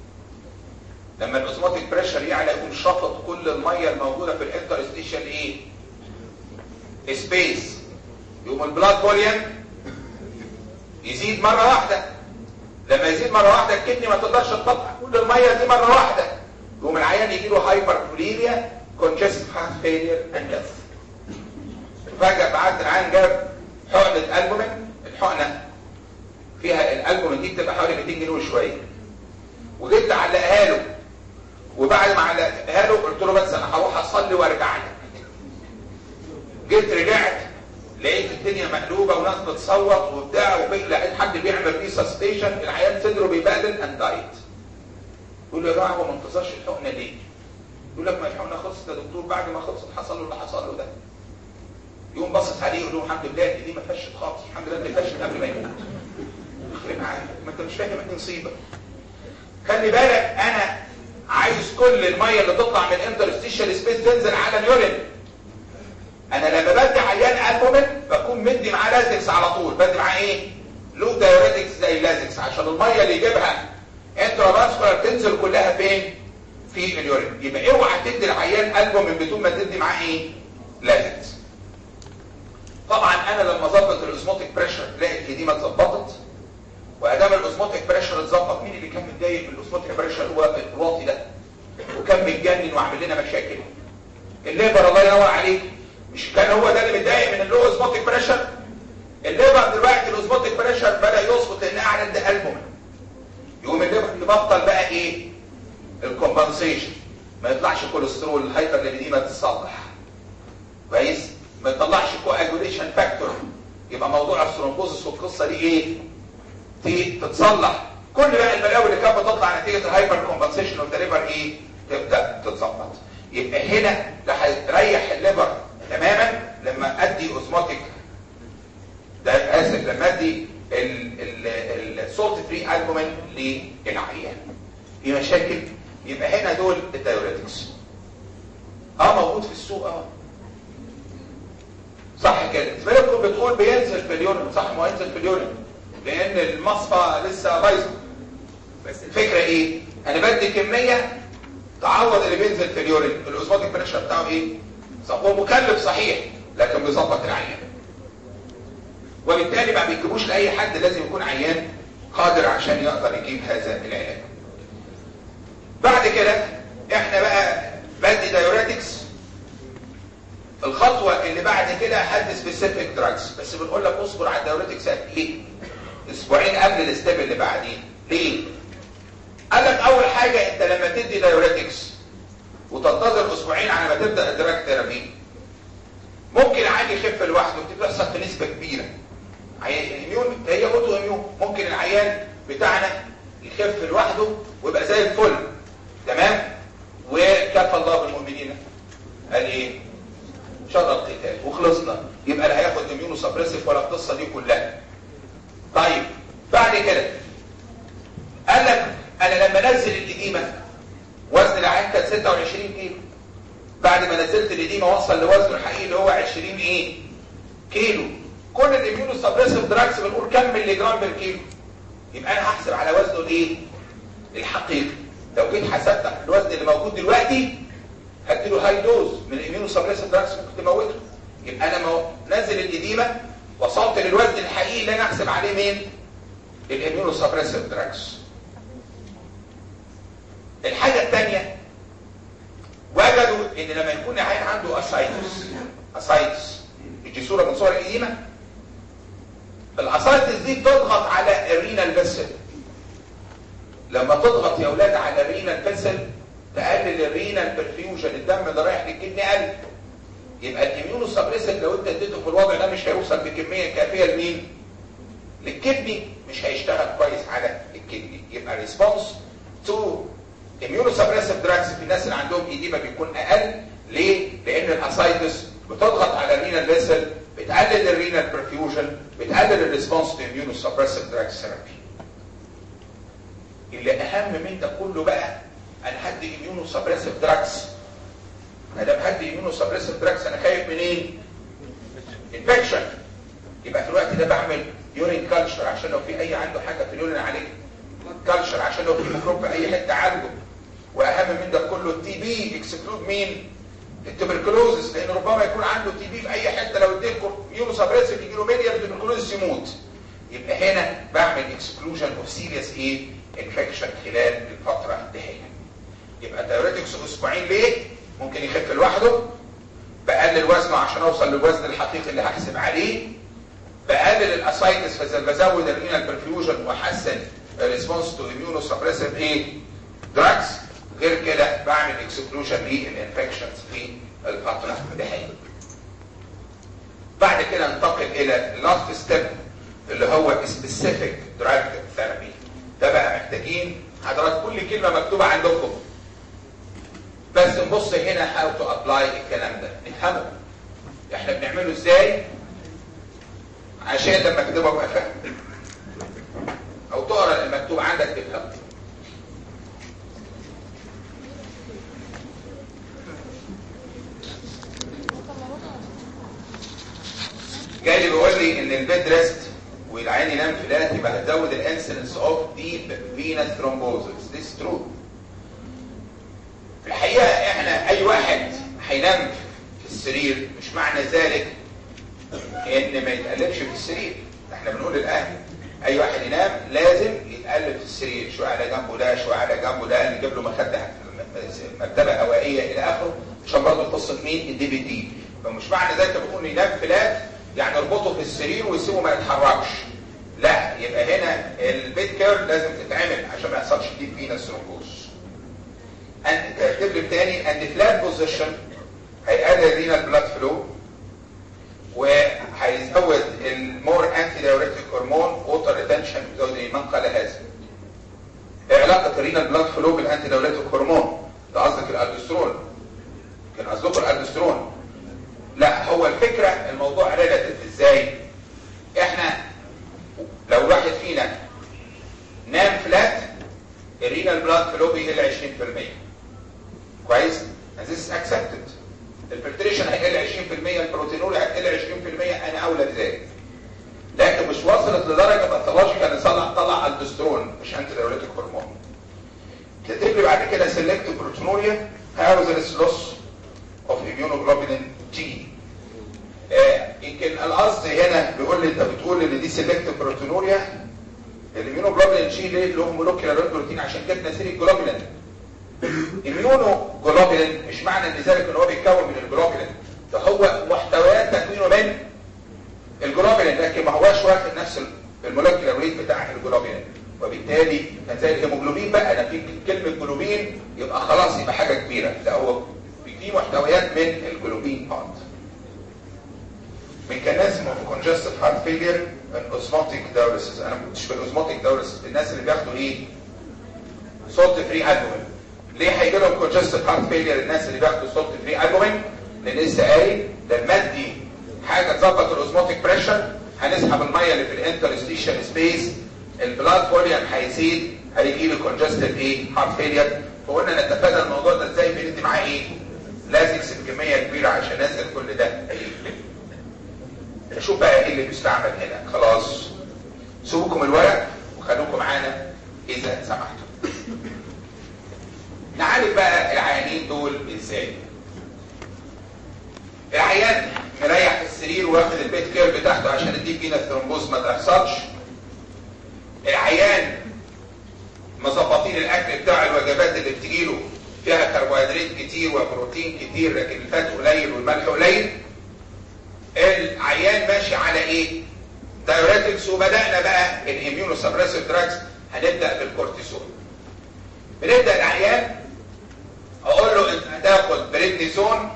لما الاوزموتيك بريشر يعلى يقوم شفط كل الميه الموجوده في الانترستيشال ايه؟ سبيس. يقوم البلاد فوليوم يزيد مره واحده. لما يزيد مره واحده الكدني ما تقدرش تطلع كل الميه دي مره واحده. يقوم العيان يجي له هايبرفوليميا، كونجستيف هارت فيلير اند ديث. فجاه بعد العيان جاب حقنه البومين، الحقنه فيها الالبومين دي بتبقى حوالي 200 جنيه وشويه، وجيت علقها له، وبعد ما علقها له قلت له بس انا هروح اصلي وارجع لك. جيت رجعت لقيت الدنيا مقلوبه وناس بتصوت وبتاع، لقيت حد بيعمل ريسستيشن، العيان صدره بيبهدل اند دايت. يقول له يا جماعه هو ما انتظرش الحقنه ليه؟ يقول لك ما الحقنه خلصت يا دكتور، بعد ما خلصت حصل له اللي حصل له ده. يقوم باصص عليه يقول له الحمد لله دي ما فشت خالص، الحمد لله اللي فشت قبل ما يموت. يخرب معاك، ما انت مش فاهم ان مصيبه. خلي بالك انا عايز كل الميه اللي تطلع من الانترستيشال سبيس تنزل على اليورين. انا لما بدي عيان البومين بكون مدي معاه لازكس على طول. بدي معاه ايه؟ لو دايوريتكس زي اللازكس عشان الميه اللي يجيبها انترافاسكولار تنزل كلها فين؟ في اليورين. يبقى اوعى تدي العيان البومين بدون ما تدي معاه ايه؟ لازكس. طبعا انا لما اظبط الاوزموتيك بريشر تلاقي الاديمه اتظبطت، وادام الاوزموتيك بريشر اتظبط، مين اللي كان متضايق من الاوزموتيك بريشر؟ هو الواطي ده، وكان متجنن وعامل لنا مشاكل. الليبر الله ينور عليك، مش كان هو ده اللي متضايق من اللو اوزموتيك بريشر؟ الليبر دلوقتي الاوزموتيك بريشر بدا يظبط لان اعلى ده البومين. يقوم الليبر يبطل بقى ايه؟ الكومبنسيشن، ما يطلعش كوليسترول، الهايبر ليبيديميا تتصلح كويس، ما يطلعش كواجوليشن فاكتور، يبقى موضوع الثرومبوزس والقصه دي ايه؟ تتصلح. كل بقى البلاوي اللي كانت بتطلع نتيجه الهايبر كومبنسيشن والدليفر ايه؟ تبدا تتظبط. يبقى هنا ده هيريح الليفر تماما لما ادي اوزموتيك، ده اسف، لما ادي السولت فري البومين للعيان. في مشاكل؟ يبقى هنا دول الدايوريتكس. موجود في السوق صح كده. زميلكم بتقول بينزل في اليورين، صح، ما ينزل في اليورين لان المصفى لسه بايظه. بس الفكره ايه؟ انا بدي كميه تعوض اللي بينزل في اليورين. الاوزموتيك بريشر بتاعه ايه؟ هو مكلف صحيح لكن بيظبط العيان، وبالتالي ما بيجيبوش لاي حد، لازم يكون عيان قادر عشان يقدر يجيب هذا العلاج. بعد كده احنا بقى بدي دايوريتكس. الخطوه اللي بعد كده هدي سبيسيفيك دراجز، بس بنقول لك اصبر على الدايوريتكس قد ايه؟ اسبوعين قبل الستيب اللي بعديه. ليه؟ قال لك اول حاجه انت لما تدي دايوريتكس وتنتظر اسبوعين على ما تبدا الدراج ثيرابي، ممكن العيان يخف لوحده، بتحصل في نسبه كبيره. الاميون هي اوتو اميون، ممكن العيان بتاعنا يخف لوحده ويبقى زي الفل تمام، وكفى الله بالمؤمنين قال ايه؟ شر القتال وخلصنا. يبقى لا هياخد اميونو سبريسيف ولا القصه دي كلها. طيب بعد كده قال لك انا لما انزل الاديمه، وزن العيان كان 26 كيلو، بعد ما نزلت الاديمه وصل لوزنه الحقيقي اللي هو 20 كيلو. كل الاميونو سبريسيف دراكس بنقول كم ملي جرام بالكيلو، يبقى انا هحسب على وزنه الايه؟ الحقيقي. لو جيت حسبت الوزن اللي موجود دلوقتي هديله هاي دوز من الاميونو سبريسيف دراكس ممكن تموته. يبقى انا نازل الاديمه وصلت للوزن الحقيقي اللي انا احسب عليه مين؟ الاميونو سبريسيف دراكس. الحاجه الثانيه وجدوا ان لما يكون العيان عنده اسايتس دي صوره من صور الاديمه، الاسايتس دي بتضغط على الرينال فيسل. لما تضغط يا اولاد على الرينال فيسل تقلل الرينال برفيوجن، الدم اللي رايح للكدني قل. يبقى الاميونو سبريسيف لو انت اديته في الوضع ده مش هيوصل بكميه كافيه لمين؟ للكدني، مش هيشتغل كويس على الكدني. يبقى ريسبونس تو اميونو سبريسيف دراجز في الناس اللي عندهم ايديما بيكون اقل. ليه؟ لان الاسايتس بتضغط على الرينال فيسل، بتقلل الرينال برفيوجن، بتقلل الريسبونس تو اميونو سبريسيف دراجز ثيرابي. اللي اهم من ده كله بقى انا هدي اميونو سبريسيف دراجز. ما دام هدي اميونو سبريسيف دراجز انا خايف من ايه؟ انفكشن. يبقى في الوقت ده بعمل يورين كلتشر عشان لو في اي عنده حاجه في اليورين عليه كلتشر، عشان لو في ميكروب في اي حته عنده. واهم من ده كله التي بي اكسكلود مين؟ التبركلوزس، لان ربما يكون عنده تي بي في اي حته لو اديته اميونو سبريسيف يجي له ميليا تبركلوزس يموت. يبقى هنا بعمل اكسكلوجن اوف سيريس ايه؟ انفكشن خلال الفتره الدهيه. يبقى دايوريتكس اسبوعين ليه؟ ممكن يخف لوحده. بقلل وزنه عشان اوصل للوزن الحقيقي اللي هحسب عليه. بقلل الاسايتس فبزود الرينال برفيوجن واحسن الريسبونس تو اميونو سبريسيف ايه؟ دراجز. غير كده بعمل اكسكلوجن للانفكشنز في الفتره الدهيه. بعد كده ننتقل الى اللاست ستيب اللي هو سبيسيفيك دراج ثيرابي. ده بقى محتاجين حضرات كل كلمه مكتوبه عندكم بس نبص هنا هاو تو ابلاي الكلام ده نفهمه احنا بنعمله ازاي عشان لما تكتبه ابقى فاهم او تقرا المكتوب عندك تفهمه. جاي لي بيقول لي ان البيد ريست والعين ينام فلات يبقى هتزود الانسيدنس اوف ديب فينس ثرومبوزس. ذس ترو. في الحقيقه احنا اي واحد هينام في السرير مش معنى ذلك ان ما يتقلبش في السرير. احنا بنقول للاهل اي واحد ينام لازم يتقلب في السرير، شويه على جنبه ده شويه على جنبه ده، نجيب له مخده مرتبه هوائيه الى اخره عشان برضه قصه مين؟ الدي بي تي. فمش معنى ذلك بنقول ينام فلات يعني اربطه في السرير ويسيبه ما يتحركش. لا، يبقى هنا البيد كير لازم تتعمل عشان ما يحصلش ديب فينس ثرومبوز. تكتب لي تاني اند فلات بوزيشن هيقلل رينال بلاد فلو وهيزود المور انتي دايوريتيك هرمون ووتر ريتنشن بيزود من قال هذا. ايه علاقه الرينال بلاد فلو بالانتي دايوريتيك هرمون؟ ده قصدك الالدوسترون. كان قصدكم الالدوسترون. لا، هو الفكره الموضوع ريلاتيف. ازاي؟ احنا لو واحد فينا نام فلات الرينال بلاد فلو بيقل 20%. كويس؟ and this is accepted. الفلتريشن هيقل 20%، البروتينول هيقل 20%، انا اولى بذلك. لكن مش وصلت لدرجه باثولوجيكال نطلع الدوسترون مش انتي دايوريتيك هرمون. كاتب لي بعد كده سيلكتيف بروتينوريا هاوزرز لوس اوف immunoglobulin جي. يمكن القصد هنا بيقول لي انت بتقول ان دي سيلكتيف بروتينوريا الاميونوجلوبولين جي ليه له مولكيولار بروتين عشان جبنا سيري الجلوبولين. اميونوجلوبولين مش معنى ان ذلك ان هو بيتكون من الجلوبولين، ده هو محتويات تكوينه من الجلوبولين لكن ما هواش واخد نفس المولكيولار ريت بتاع الجلوبولين. وبالتالي زي الهيموجلوبين بقى انا في كلمه جلوبين يبقى خلاص يبقى حاجه كبيره. ده هو في محتويات من الجلوبين بارت. ميكانيزم اوف كونجستيف هارت فيلير الاوزموتيك دايوريسيس. انا ما كنتش في الاوزموتيك دايوريسيس. الناس اللي بياخدوا ايه؟ سولت فري البومين. ليه هيجي لهم كونجستيف هارت فيلير الناس اللي بياخدوا سولت فري البومين؟ لان لسه قايل لما ادي حاجه تظبط الاوزموتيك بريشر هنسحب الميه اللي في الانترستيشن سبيس، البلاد فوليوم هيزيد، هيجي له كونجستيف ايه؟ هارت فيلير. فقلنا نتفادى الموضوع ده ازاي؟ بندي معاه ايه؟ لازكس بكميه كبيره عشان ننزل كل ده. شوف بقى ايه اللي بيستعمل هنا. خلاص سيبوكم الورق وخلوكم معانا اذا سمحتوا. نعالج بقى العيانين دول ازاي؟ العيان مريح في السرير واخد البيت كير بتاعته عشان الديب فينا ثرومبوز ما تحصلش. العيان مظبطين الاكل بتاع الوجبات اللي بتجيله فيها كربوهيدرات كتير وبروتين كتير لكن الفات قليل والملح قليل. العيان ماشي على ايه؟ دايوريتكس. وبدانا بقى الاميونو سبريسيف دراجز. هنبدا بالكورتيزون. بنبدا العيان اقول له انت هتاخد بريدنيزون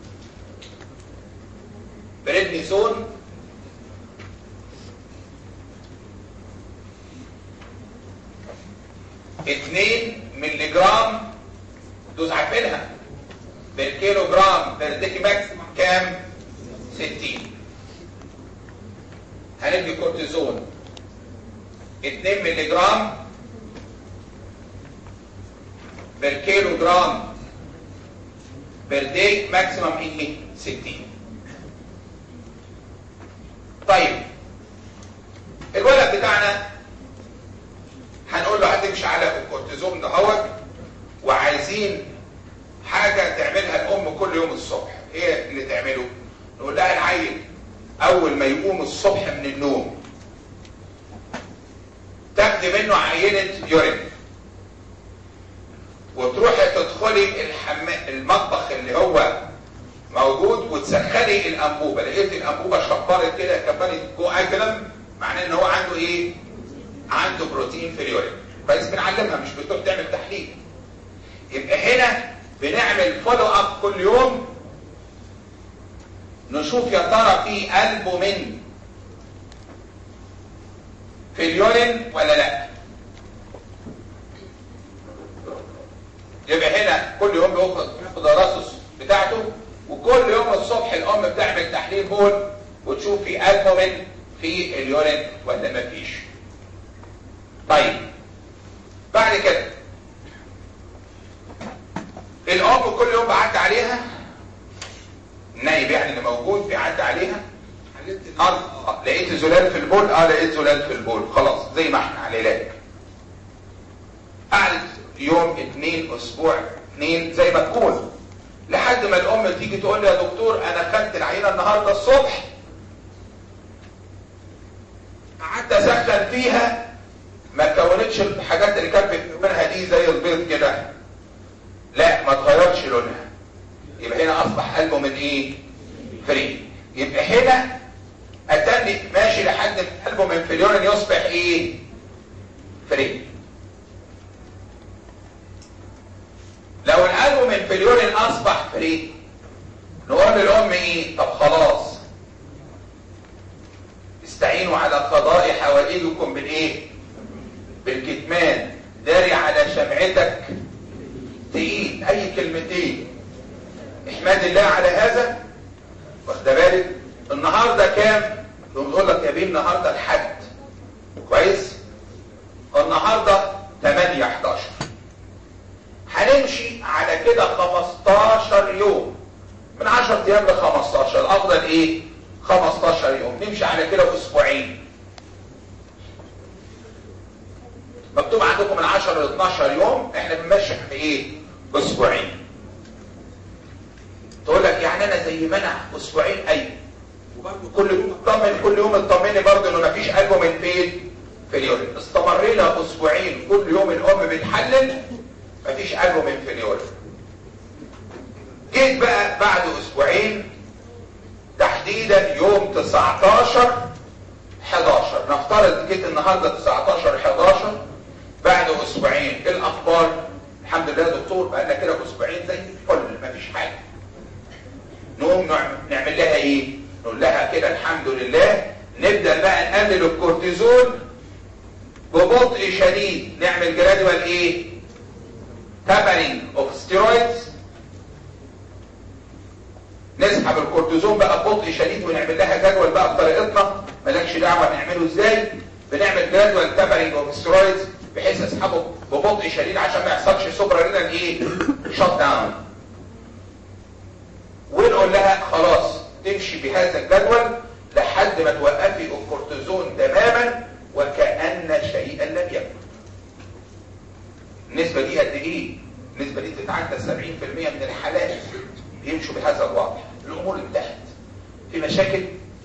2 مللي جرام دوز عارفينها بالكيلو جرام برديكي ماكسيموم كام؟ 60. هندي كورتيزون 2 مللي جرام بالكيلو جرام بردي ماكسيموم ايه؟ 60. طيب الولد بتاعنا هنقول له هتمشي على الكورتيزون دهوت وعايزين حاجه تعملها الام كل يوم الصبح. ايه اللي تعمله؟ نقول لها العيل اول ما يقوم الصبح من النوم تاخدي منه عينه يورين وتروحي تدخلي المطبخ اللي هو موجود وتسخني الانبوبه. لقيت الانبوبه شبرت كده كبرت جوه كلام معناه ان هو عنده ايه؟ عنده بروتين في اليورين. كويس. بنعلمها مش بتروح تعمل تحليل. يبقى هنا بنعمل فولو اب كل يوم نشوف يا ترى في البومين في اليورين ولا لا. يبقى هنا كل يوم بياخد الراسس بتاعته وكل يوم الصبح الام بتعمل تحليل بول وتشوف في البومين في اليورين ولا ما فيش. طيب بعد كده الام كل يوم بعدي عليها النايب يعني اللي موجود بيعدي عليها لقيت زلال في البول. لقيت زلال في البول. خلاص زي ما احنا على العلاج. قعدت يوم 2 اسبوع 2 زي ما تكون لحد ما الام تيجي تقول لي يا دكتور انا خدت العينه النهارده الصبح قعدت اسخن فيها ما كونتش الحاجات اللي كانت منها دي زي البيض كده. لا ما اتغيرش لونها. يبقى هنا اصبح قلبه من ايه؟ فري. يبقى هنا اتني ماشي لحد ما قلبه من فليون يصبح ايه؟ فري. لو القلب من فليون اصبح فري نقول للام ايه؟ طب خلاص استعينوا على قضاء حوائجكم بالايه؟ بالكتمان. داري على شمعتك تقيل. اي كلمتين احمد الله على هذا. واخد بالك النهارده كام؟ نقول لك يا بيه النهارده الحد. كويس. النهارده 8/11 هنمشي على كده 15 يوم من 10 ايام ل 15. الافضل ايه؟ 15 يوم. نمشي على كده اسبوعين. مكتوب عندكم من 10 ل 12 يوم. احنا بنمشي في ايه؟ اسبوعين. تقول لك يعني انا زي ما انا اسبوعين. ايوه كل يوم اطمن. كل يوم اطمني برضه انه مفيش قلبه من فين؟ في اليورين. استمرينا اسبوعين كل يوم الام بتحلل مفيش قلبه من في اليورين. جيت بقى بعد اسبوعين تحديدا يوم 19/11 نفترض جيت النهارده 19/11 بعد اسبوعين. ايه الاخبار؟ الحمد لله يا دكتور بقى لنا كده اسبوعين زي الفل مفيش حاجه. نقوم نعمل لها ايه؟ نقول لها كده الحمد لله نبدا بقى نقلل الكورتيزون ببطء شديد. نعمل جرادوال ايه؟ تابرينج اوف ستيرويدز. نسحب الكورتيزون بقى ببطء شديد ونعمل لها جدول بقى بطريقتنا مالكش دعوه نعمله ازاي. بنعمل جدول تابرينج اوف ستيرويدز بحيث اسحبه ببطء شديد عشان ما يحصلش سوبرا رينال ايه؟ شوت داون. ونقول لها خلاص تمشي بهذا الجدول لحد ما توقفي الكورتيزون تماما وكأن شيئا لم يكن. النسبة دي قد ايه؟ النسبة دي تتعدى 70% من الحالات بيمشوا بهذا الوضع. الامور انتهت، في مشاكل.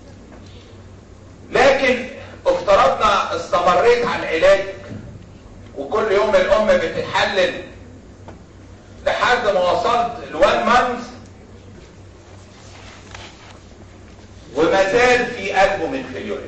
لكن افترضنا استمريت على العلاج وكل يوم الام بتحلل لحد ما وصلت ل1 مانث وما زال في قلبه من فيليورين.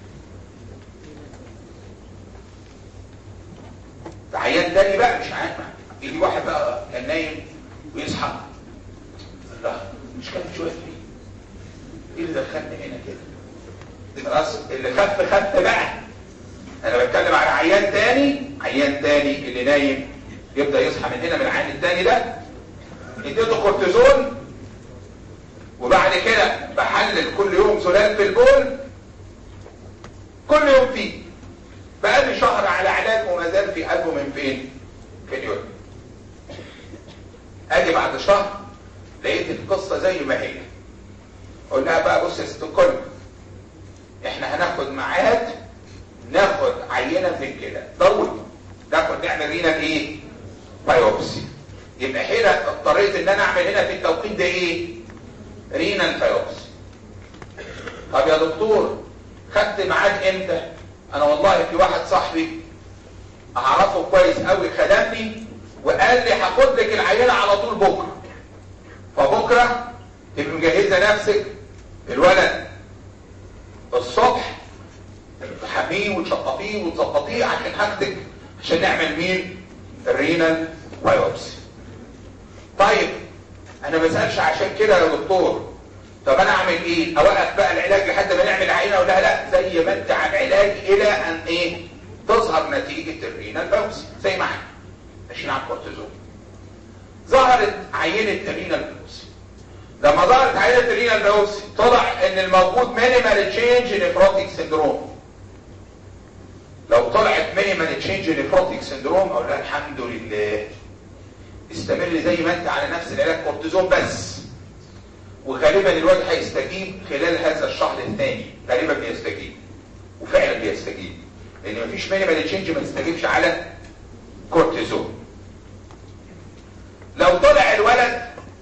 ده عيان تاني بقى مش عارف، يجي واحد بقى كان نايم ويصحى، لا مش كان شويه ايه اللي دخلني هنا كده؟ خلاص اللي خف بقى. انا بتكلم على عيان تاني اللي نايم يبدا يصحى من هنا من العيان التاني ده، اديته كورتيزون وبعد كده بحلل كل يوم زلال في البول، كل يوم فيه، بقالي شهر على علاج وما زال في قلبه من فين؟ في اليورين. اجي بعد شهر لقيت القصه زي ما هي. قلنا لها بقى بص يا ست الكل، احنا هناخد ميعاد ناخد عينه من الكلى ضروري، نعمل رينال ايه؟ بايوبسي. يبقى هنا اضطريت ان انا اعمل هنا في التوقيت ده ايه؟ رينال بايوبسي. طب يا دكتور خدت ميعاد امتى؟ انا والله في واحد صاحبي اعرفه كويس قوي خدمني وقال لي هاخد لك العينه على طول بكره. فبكره تبقى مجهزه نفسك، الولد الصبح تحميه وتشطفيه وتظبطيه عشان هاخدك عشان نعمل مين؟ الرينال بايوبسي. طيب انا ما بسالش عشان كده يا دكتور، طب انا اعمل ايه؟ اوقف بقى العلاج لحد ما نعمل عينه؟ ولا لا، زي ما انت على العلاج الى ان ايه؟ تظهر نتيجه الرينال بايوبسي زي ما احنا ماشيين على الكورتيزون. ظهرت عينه الرينال بايوبسي. لما ظهرت عينه الرينال بايوبسي طلع ان الموجود مينيمال تشينج نيفروتيك سيندروم. لو طلعت مينيمال تشينج نيفروتيك سيندروم اقول لها الحمد لله، استمر زي ما انت على نفس العلاج كورتيزون بس، وغالبا الواد هيستجيب خلال هذا الشهر الثاني، غالبا بيستجيب وفعلا بيستجيب، لان مفيش مينيمال تشينج ما تستجيبش على كورتيزون. لو طلع الولد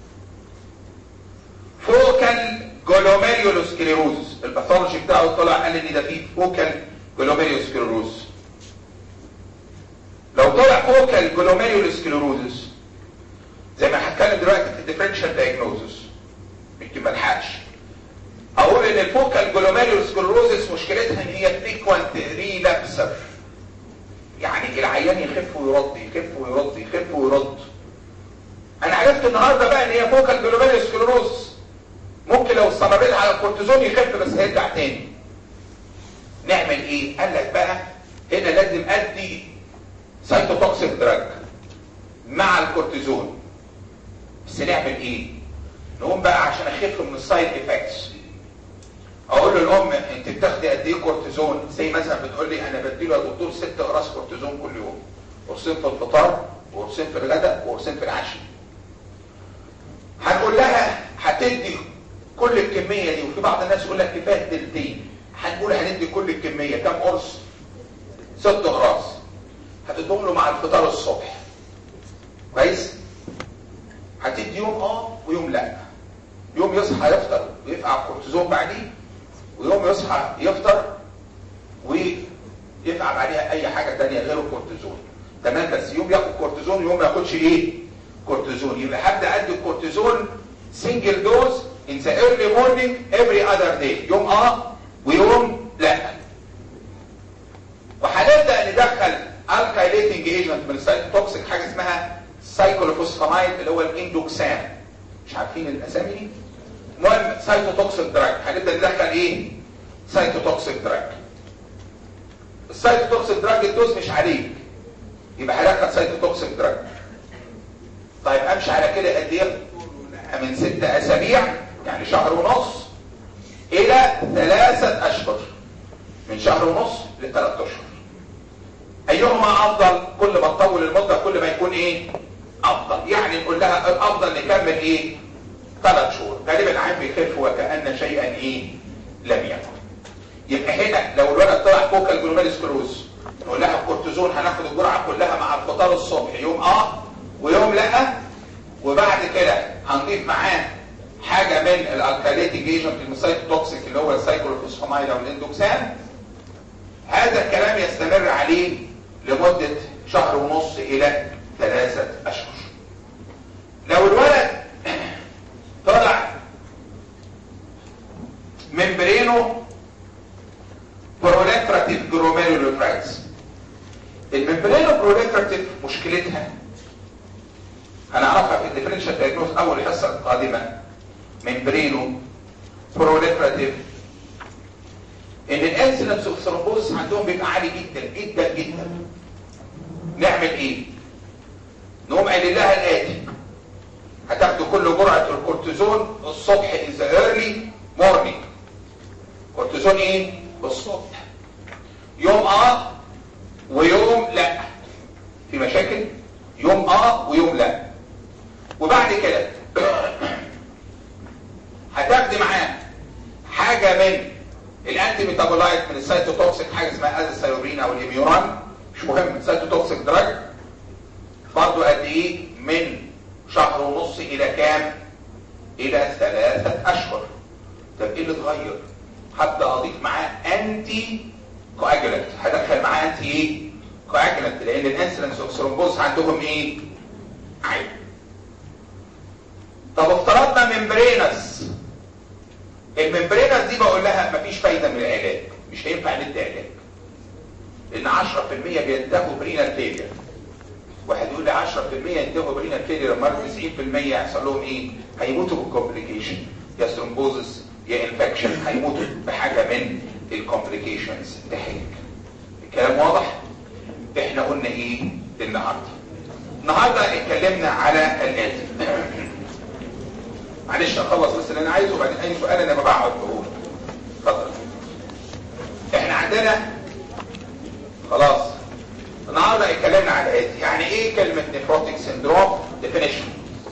فوكال جلوميريولوسكليروز، الباثولوجي بتاعه طلع قال ان ده فيه فوكال جلوميريولوسكليروز. لو طلع فوكال جلوميريولوسكليروز زي ما هتكلم دلوقتي في الديفرنشال دايجنوزس، يمكن ما الحقش اقول ان الفوكال جلوميريولوسكليروز مشكلتها ان هي فريكوانت ريلابسر، يعني العيان يخف ويرد يخف ويرد يخف ويرد. انا عرفت النهارده بقى ان هي فوكال جلوميريولوسكليروز، ممكن لو استمريت على الكورتيزون يخف بس هيرجع تاني. نعمل ايه؟ قال لك بقى هنا لازم ادي سايتوتوكسيك دراج مع الكورتيزون. بس نعمل ايه؟ نقوم بقى عشان اخف من السايد افكتس اقول للام انت بتاخدي قد ايه كورتيزون؟ زي مثلا بتقول لي انا بديله يا دكتور 6 اقراص كورتيزون كل يوم، قرصين في الفطار وقرصين في الغداء وقرصين في العشاء. هنقول لها هتدي كل الكميه دي، وفي بعض الناس يقول لك كفايه تلتين، هنقول هندي كل الكميه كام قرص؟ 6 اقراص، هتديهم له مع الفطار الصبح كويس؟ هتدي يوم ويوم لا، يوم يصحى يفطر ويفقع كورتيزون بعديه، ويوم يصحى يفطر ويفقع بعديها اي حاجه ثانيه غير الكورتيزون. تمام؟ بس يوم ياخد كورتيزون ويوم ما ياخدش ايه؟ كورتيزون. يبقى هبدا ادي الكورتيزون سنجل دوز in the early morning every other day، يوم ويوم لا. وهنبدا ندخل الكايليتنج ايجنت من السايتوتوكسيك، حاجه اسمها سايكلوفوسفامايد اللي هو الاندوكسان، مش عارفين الاسامي دي؟ المهم سايتوتوكسيك دراج، هنبدا ندخل ايه؟ سايتوتوكسيك دراج. السايتوتوكسيك دراج الدوز مش عليك، يبقى هدخل سايتوتوكسيك دراج. طيب امشي على كده قد ايه؟ من 6 اسابيع يعني شهر ونص الى 3 اشهر، من شهر ونص ل3 اشهر. ايهما افضل؟ كل ما تطول المده كل ما يكون ايه؟ افضل. يعني نقول لها الافضل نكمل ايه؟ 3 شهور، غالبا العين بيخف وكأن شيئا ايه؟ لم يكن. يبقى هنا لو الولد طلع فوكال جلوميريولوسكليروز نقول لها الكورتيزون هناخد الجرعه كلها مع الفطار الصبح، يوم ويوم لهم لا، وبعد كده هنضيف معاه حاجه من الالكاليتيك ايجنت المسايتوتوكسيك اللي هو السايكلوفوسفامايد او الاندوكسان. هذا الكلام يستمر عليه لمده شهر ونص الى 3 اشهر. لو الولد طلع ممبرينو بروليفراتيف جلوميرولوفرايتس، الممبرينو بروليفراتيف مشكلتها هنعرفها في الديفرنشال دايجنوز اول حصه القادمه. ممبرينو بروليفراتيف ان الانسيدنس اوف ثرومبوز عندهم بيبقى عالي جدا جدا جدا. نعمل ايه؟ نقوم قايل لها الاتي: هتاخدوا كل جرعه الكورتيزون الصبح in the early morning. كورتيزون ايه؟ الصبح. يوم ويوم لا. في مشاكل؟ يوم ويوم لا. وبعد كده هتاخدي معاه حاجه من الانتي ميتابولايت من السايتوتوكسيك، حاجه اسمها ازاثيورين او الاميوران، مش مهم، سايتوتوكسيك دراج. برضه قد ايه؟ من شهر ونص الى كام؟ الى 3 اشهر. طب ايه اللي اتغير؟ هبدا اضيف معاه انتي كواجولانت. هدخل معاه انتي ايه؟ كواجولانت، لان الانسلنس اوف ثرومبوز عندهم ايه؟ عالي. طب افترضنا ممبرينس. الممبرينس دي بقول لها مفيش فايده من العلاج، مش هينفع ندي علاج، لان 10% بينتهوا برينال فيلير. واحد يقول لي 10% ينتهوا برينال فيلير، امال 90% يحصل لهم ايه؟ هيموتوا بالكومبليكيشن، يا ثرومبوزس يا انفكشن، هيموتوا بحاجه من الكومبليكيشنز. ده هيك الكلام واضح؟ احنا قلنا ايه النهارده اتكلمنا على الاتي. معلش اخلص بس اللي انا عايزه، وبعدين اي سؤال انا بقعد بقول. اتفضل. احنا عندنا خلاص النهارده اتكلمنا على الاتي. يعني ايه كلمه نيفروتيك سيندروم؟ ديفينيشن.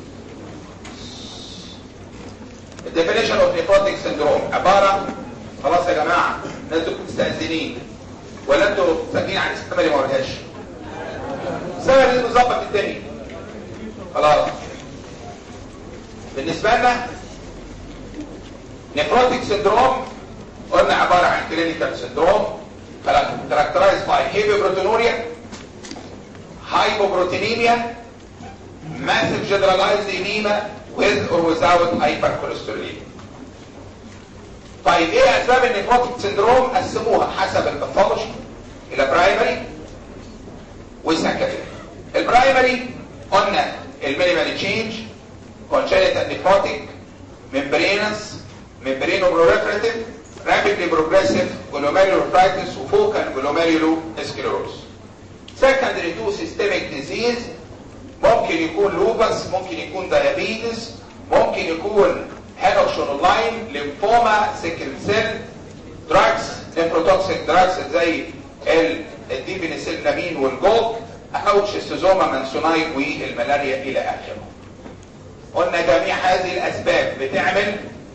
الديفينيشن اوف نيفروتيك سيندروم عباره، خلاص يا جماعه الناس دول مستأذنين ولا انتوا ساكنين على الاستمراري ما قلتهاش؟ السنه دي بنظبط الدنيا خلاص. بالنسبه لنا نيفروتيك سيندروم قلنا عباره عن كلينيكال سيندروم characterized by hyperproteinuria, hypoproteinemia, massive generalized edema with or without hypercholesterolemia. طيب ايه اسباب النيفروتيك سيندروم؟ قسموها حسب الباثولوجي الى برايمري وسكندري. البرايمري قلنا المينيمال تشينج، congenital nephrotic, membranous, membranoproliferative, rapidly progressive glomerulonephritis وفوكال glomerulosclerosis. secondary to systemic disease ممكن يكون لوبس، ممكن يكون دايابيتس، ممكن يكون هينوشونولاين، ليمفوما، سيكل سيل، دراجز، نيفروتوكسيك دراجز زي الديبينسيلامين والجولد، او شيستوزوما مانسوناي والملاريا الى اخره. قلنا جميع هذه الاسباب بتعمل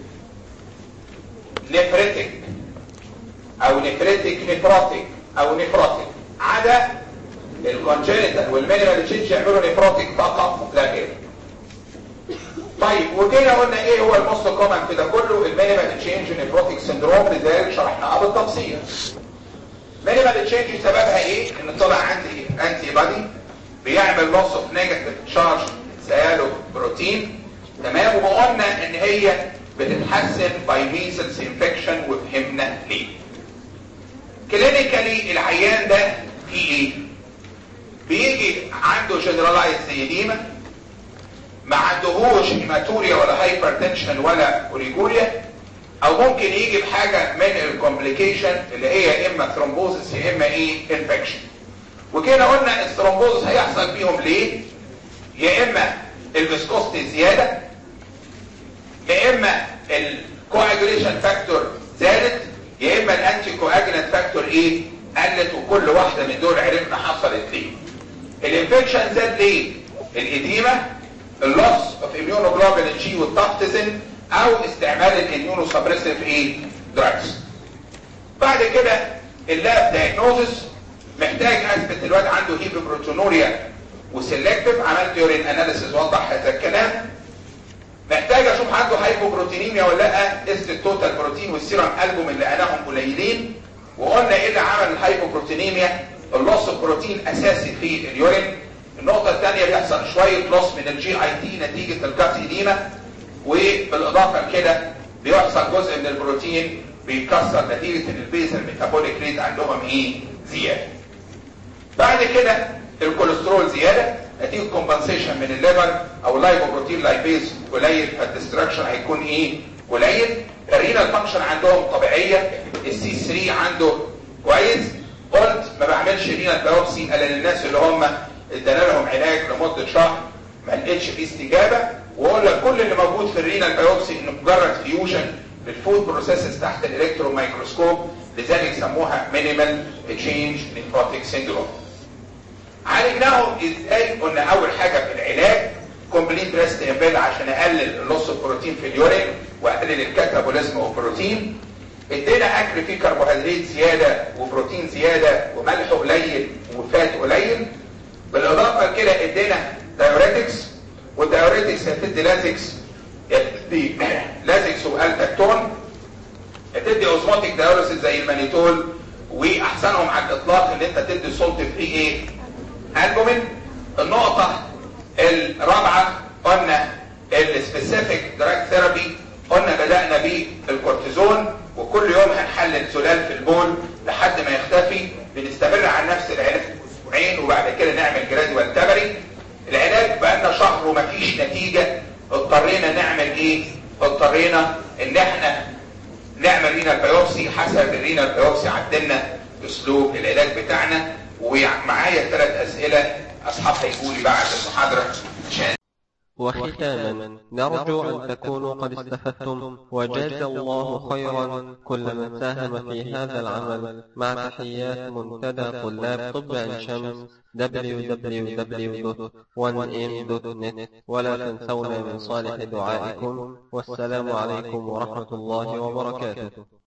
نفرتك او نفروتيك او نفروتيك، عدا الكونجنتال والمينيمال تشينج يعملوا نفروتيك فقط لا غير. طيب وكده قلنا ايه هو الموست كومن في ده كله؟ المينيمال تشينج نفروتيك سيندروم، لذلك شرحناها بالتفصيل. مينيمال تشينج سببها ايه؟ ان طلع عندي انتي بادي بيعمل لوس اوف نيجاتيف تشارج سيالو بروتين، تمام، وقلنا ان هي بتتحسن باي ميسلز انفكشن، وفهمنا ليه. كلينيكالي العيان ده فيه ايه؟ بيجي عنده جنرالايز ايديما، ما عندهوش هيماتوريا ولا هايبرتنشن ولا اوريجوريا، او ممكن يجي بحاجه من الكومبليكيشن اللي هي يا اما ثرومبوزس يا اما ايه؟ انفكشن. وكده قلنا الثرومبوزس هيحصل فيهم ليه؟ يا اما الفيسكوستي زياده، يا اما الكواجوليشن فاكتور زادت، يا اما الانتي كواجولانت فاكتور ايه؟ قلت. وكل واحده من دول عرفنا حصلت ليه. الانفكشن زاد ليه؟ الاديمه، اللوس اوف اميونوجلوبولين جي والتافتزين، او استعمال الاميونو سبريسيف ايه؟ دراجز. بعد كده اللاب دايجنوزس محتاج اثبت الواد عنده هيبوبروتينوريا وسيلكتيف، عملت يورين اناليسيس وضح هذا الكلام. محتاج اشوف عنده هايبوبروتينيميا ولا لا، قست التوتال بروتين والسيرم البومين لقيناهم قليلين. وقلنا ايه اللي عمل الهايبوبروتينيميا؟ اللوس بروتين اساسي في اليورين. النقطه الثانيه بيحصل شويه لوس من الجي اي تي نتيجه الجات ايديما، وبالاضافه لكده بيحصل جزء من البروتين بيتكسر نتيجه ان البيزل ميتابوليك ريت عندهم ايه؟ زياده. بعد كده الكوليسترول زياده نتيجه كومبنسيشن من الليفر او لايبوبروتين لايبيز قليل، فالدستركشن هيكون ايه؟ قليل. الرينال فانكشن عندهم طبيعيه، السي 3 عنده كويس. قلت ما بعملش رينال بايوبسي الا للناس اللي هم ادانا لهم علاج لمده شهر ما لقيتش فيه استجابه، واقول لك كل اللي موجود في الرينال بايوبسي انه مجرد فيوجن للفود بروسيسز تحت الالكترون مايكروسكوب، لذلك سموها مينيمال تشينج نيفروتيك سيندروم. عالجناهم ازاي؟ قلنا اول حاجه في العلاج كومبليت ريست امبيد عشان اقلل اللوس البروتين في اليورين واقلل الكاتابوليزم اوف بروتين. ادينا اكل فيه كربوهيدرات زياده وبروتين زياده وملح قليل وفات قليل. بالاضافه لكده ادينا دايوريتكس، والدايوريتكس هتدي لازكس، هتدي لازكس والتاكتون، هتدي اوزموتيك دايوريسيس زي المانيتول، واحسنهم على الاطلاق ان انت تدي سولت فري ايه؟ البومين. النقطه الرابعه قلنا السبيسيفيك دراج ثيرابي، قلنا بدانا بالكورتيزون وكل يوم هنحلل سلال في البول لحد ما يختفي. بنستمر على نفس العلاج اسبوعين وبعد كده نعمل جرادوال تبري. العلاج بقالنا شهر ومفيش نتيجه، اضطرينا نعمل ايه؟ اضطرينا ان احنا نعمل رينال بايوبسي. حسب الرينال بايوبسي عدلنا اسلوب العلاج بتاعنا. ومعايا 3 اسئله اصحاب هيقولي بعد المحاضره عشان. وختاما نرجو أن تكونوا قد استفدتم، وجزى الله خيرا كل من ساهم في هذا العمل، مع تحيات منتدى طلاب طب عين شمس www.1m.net. ولا تنسونا من صالح دعائكم، والسلام عليكم ورحمة الله وبركاته.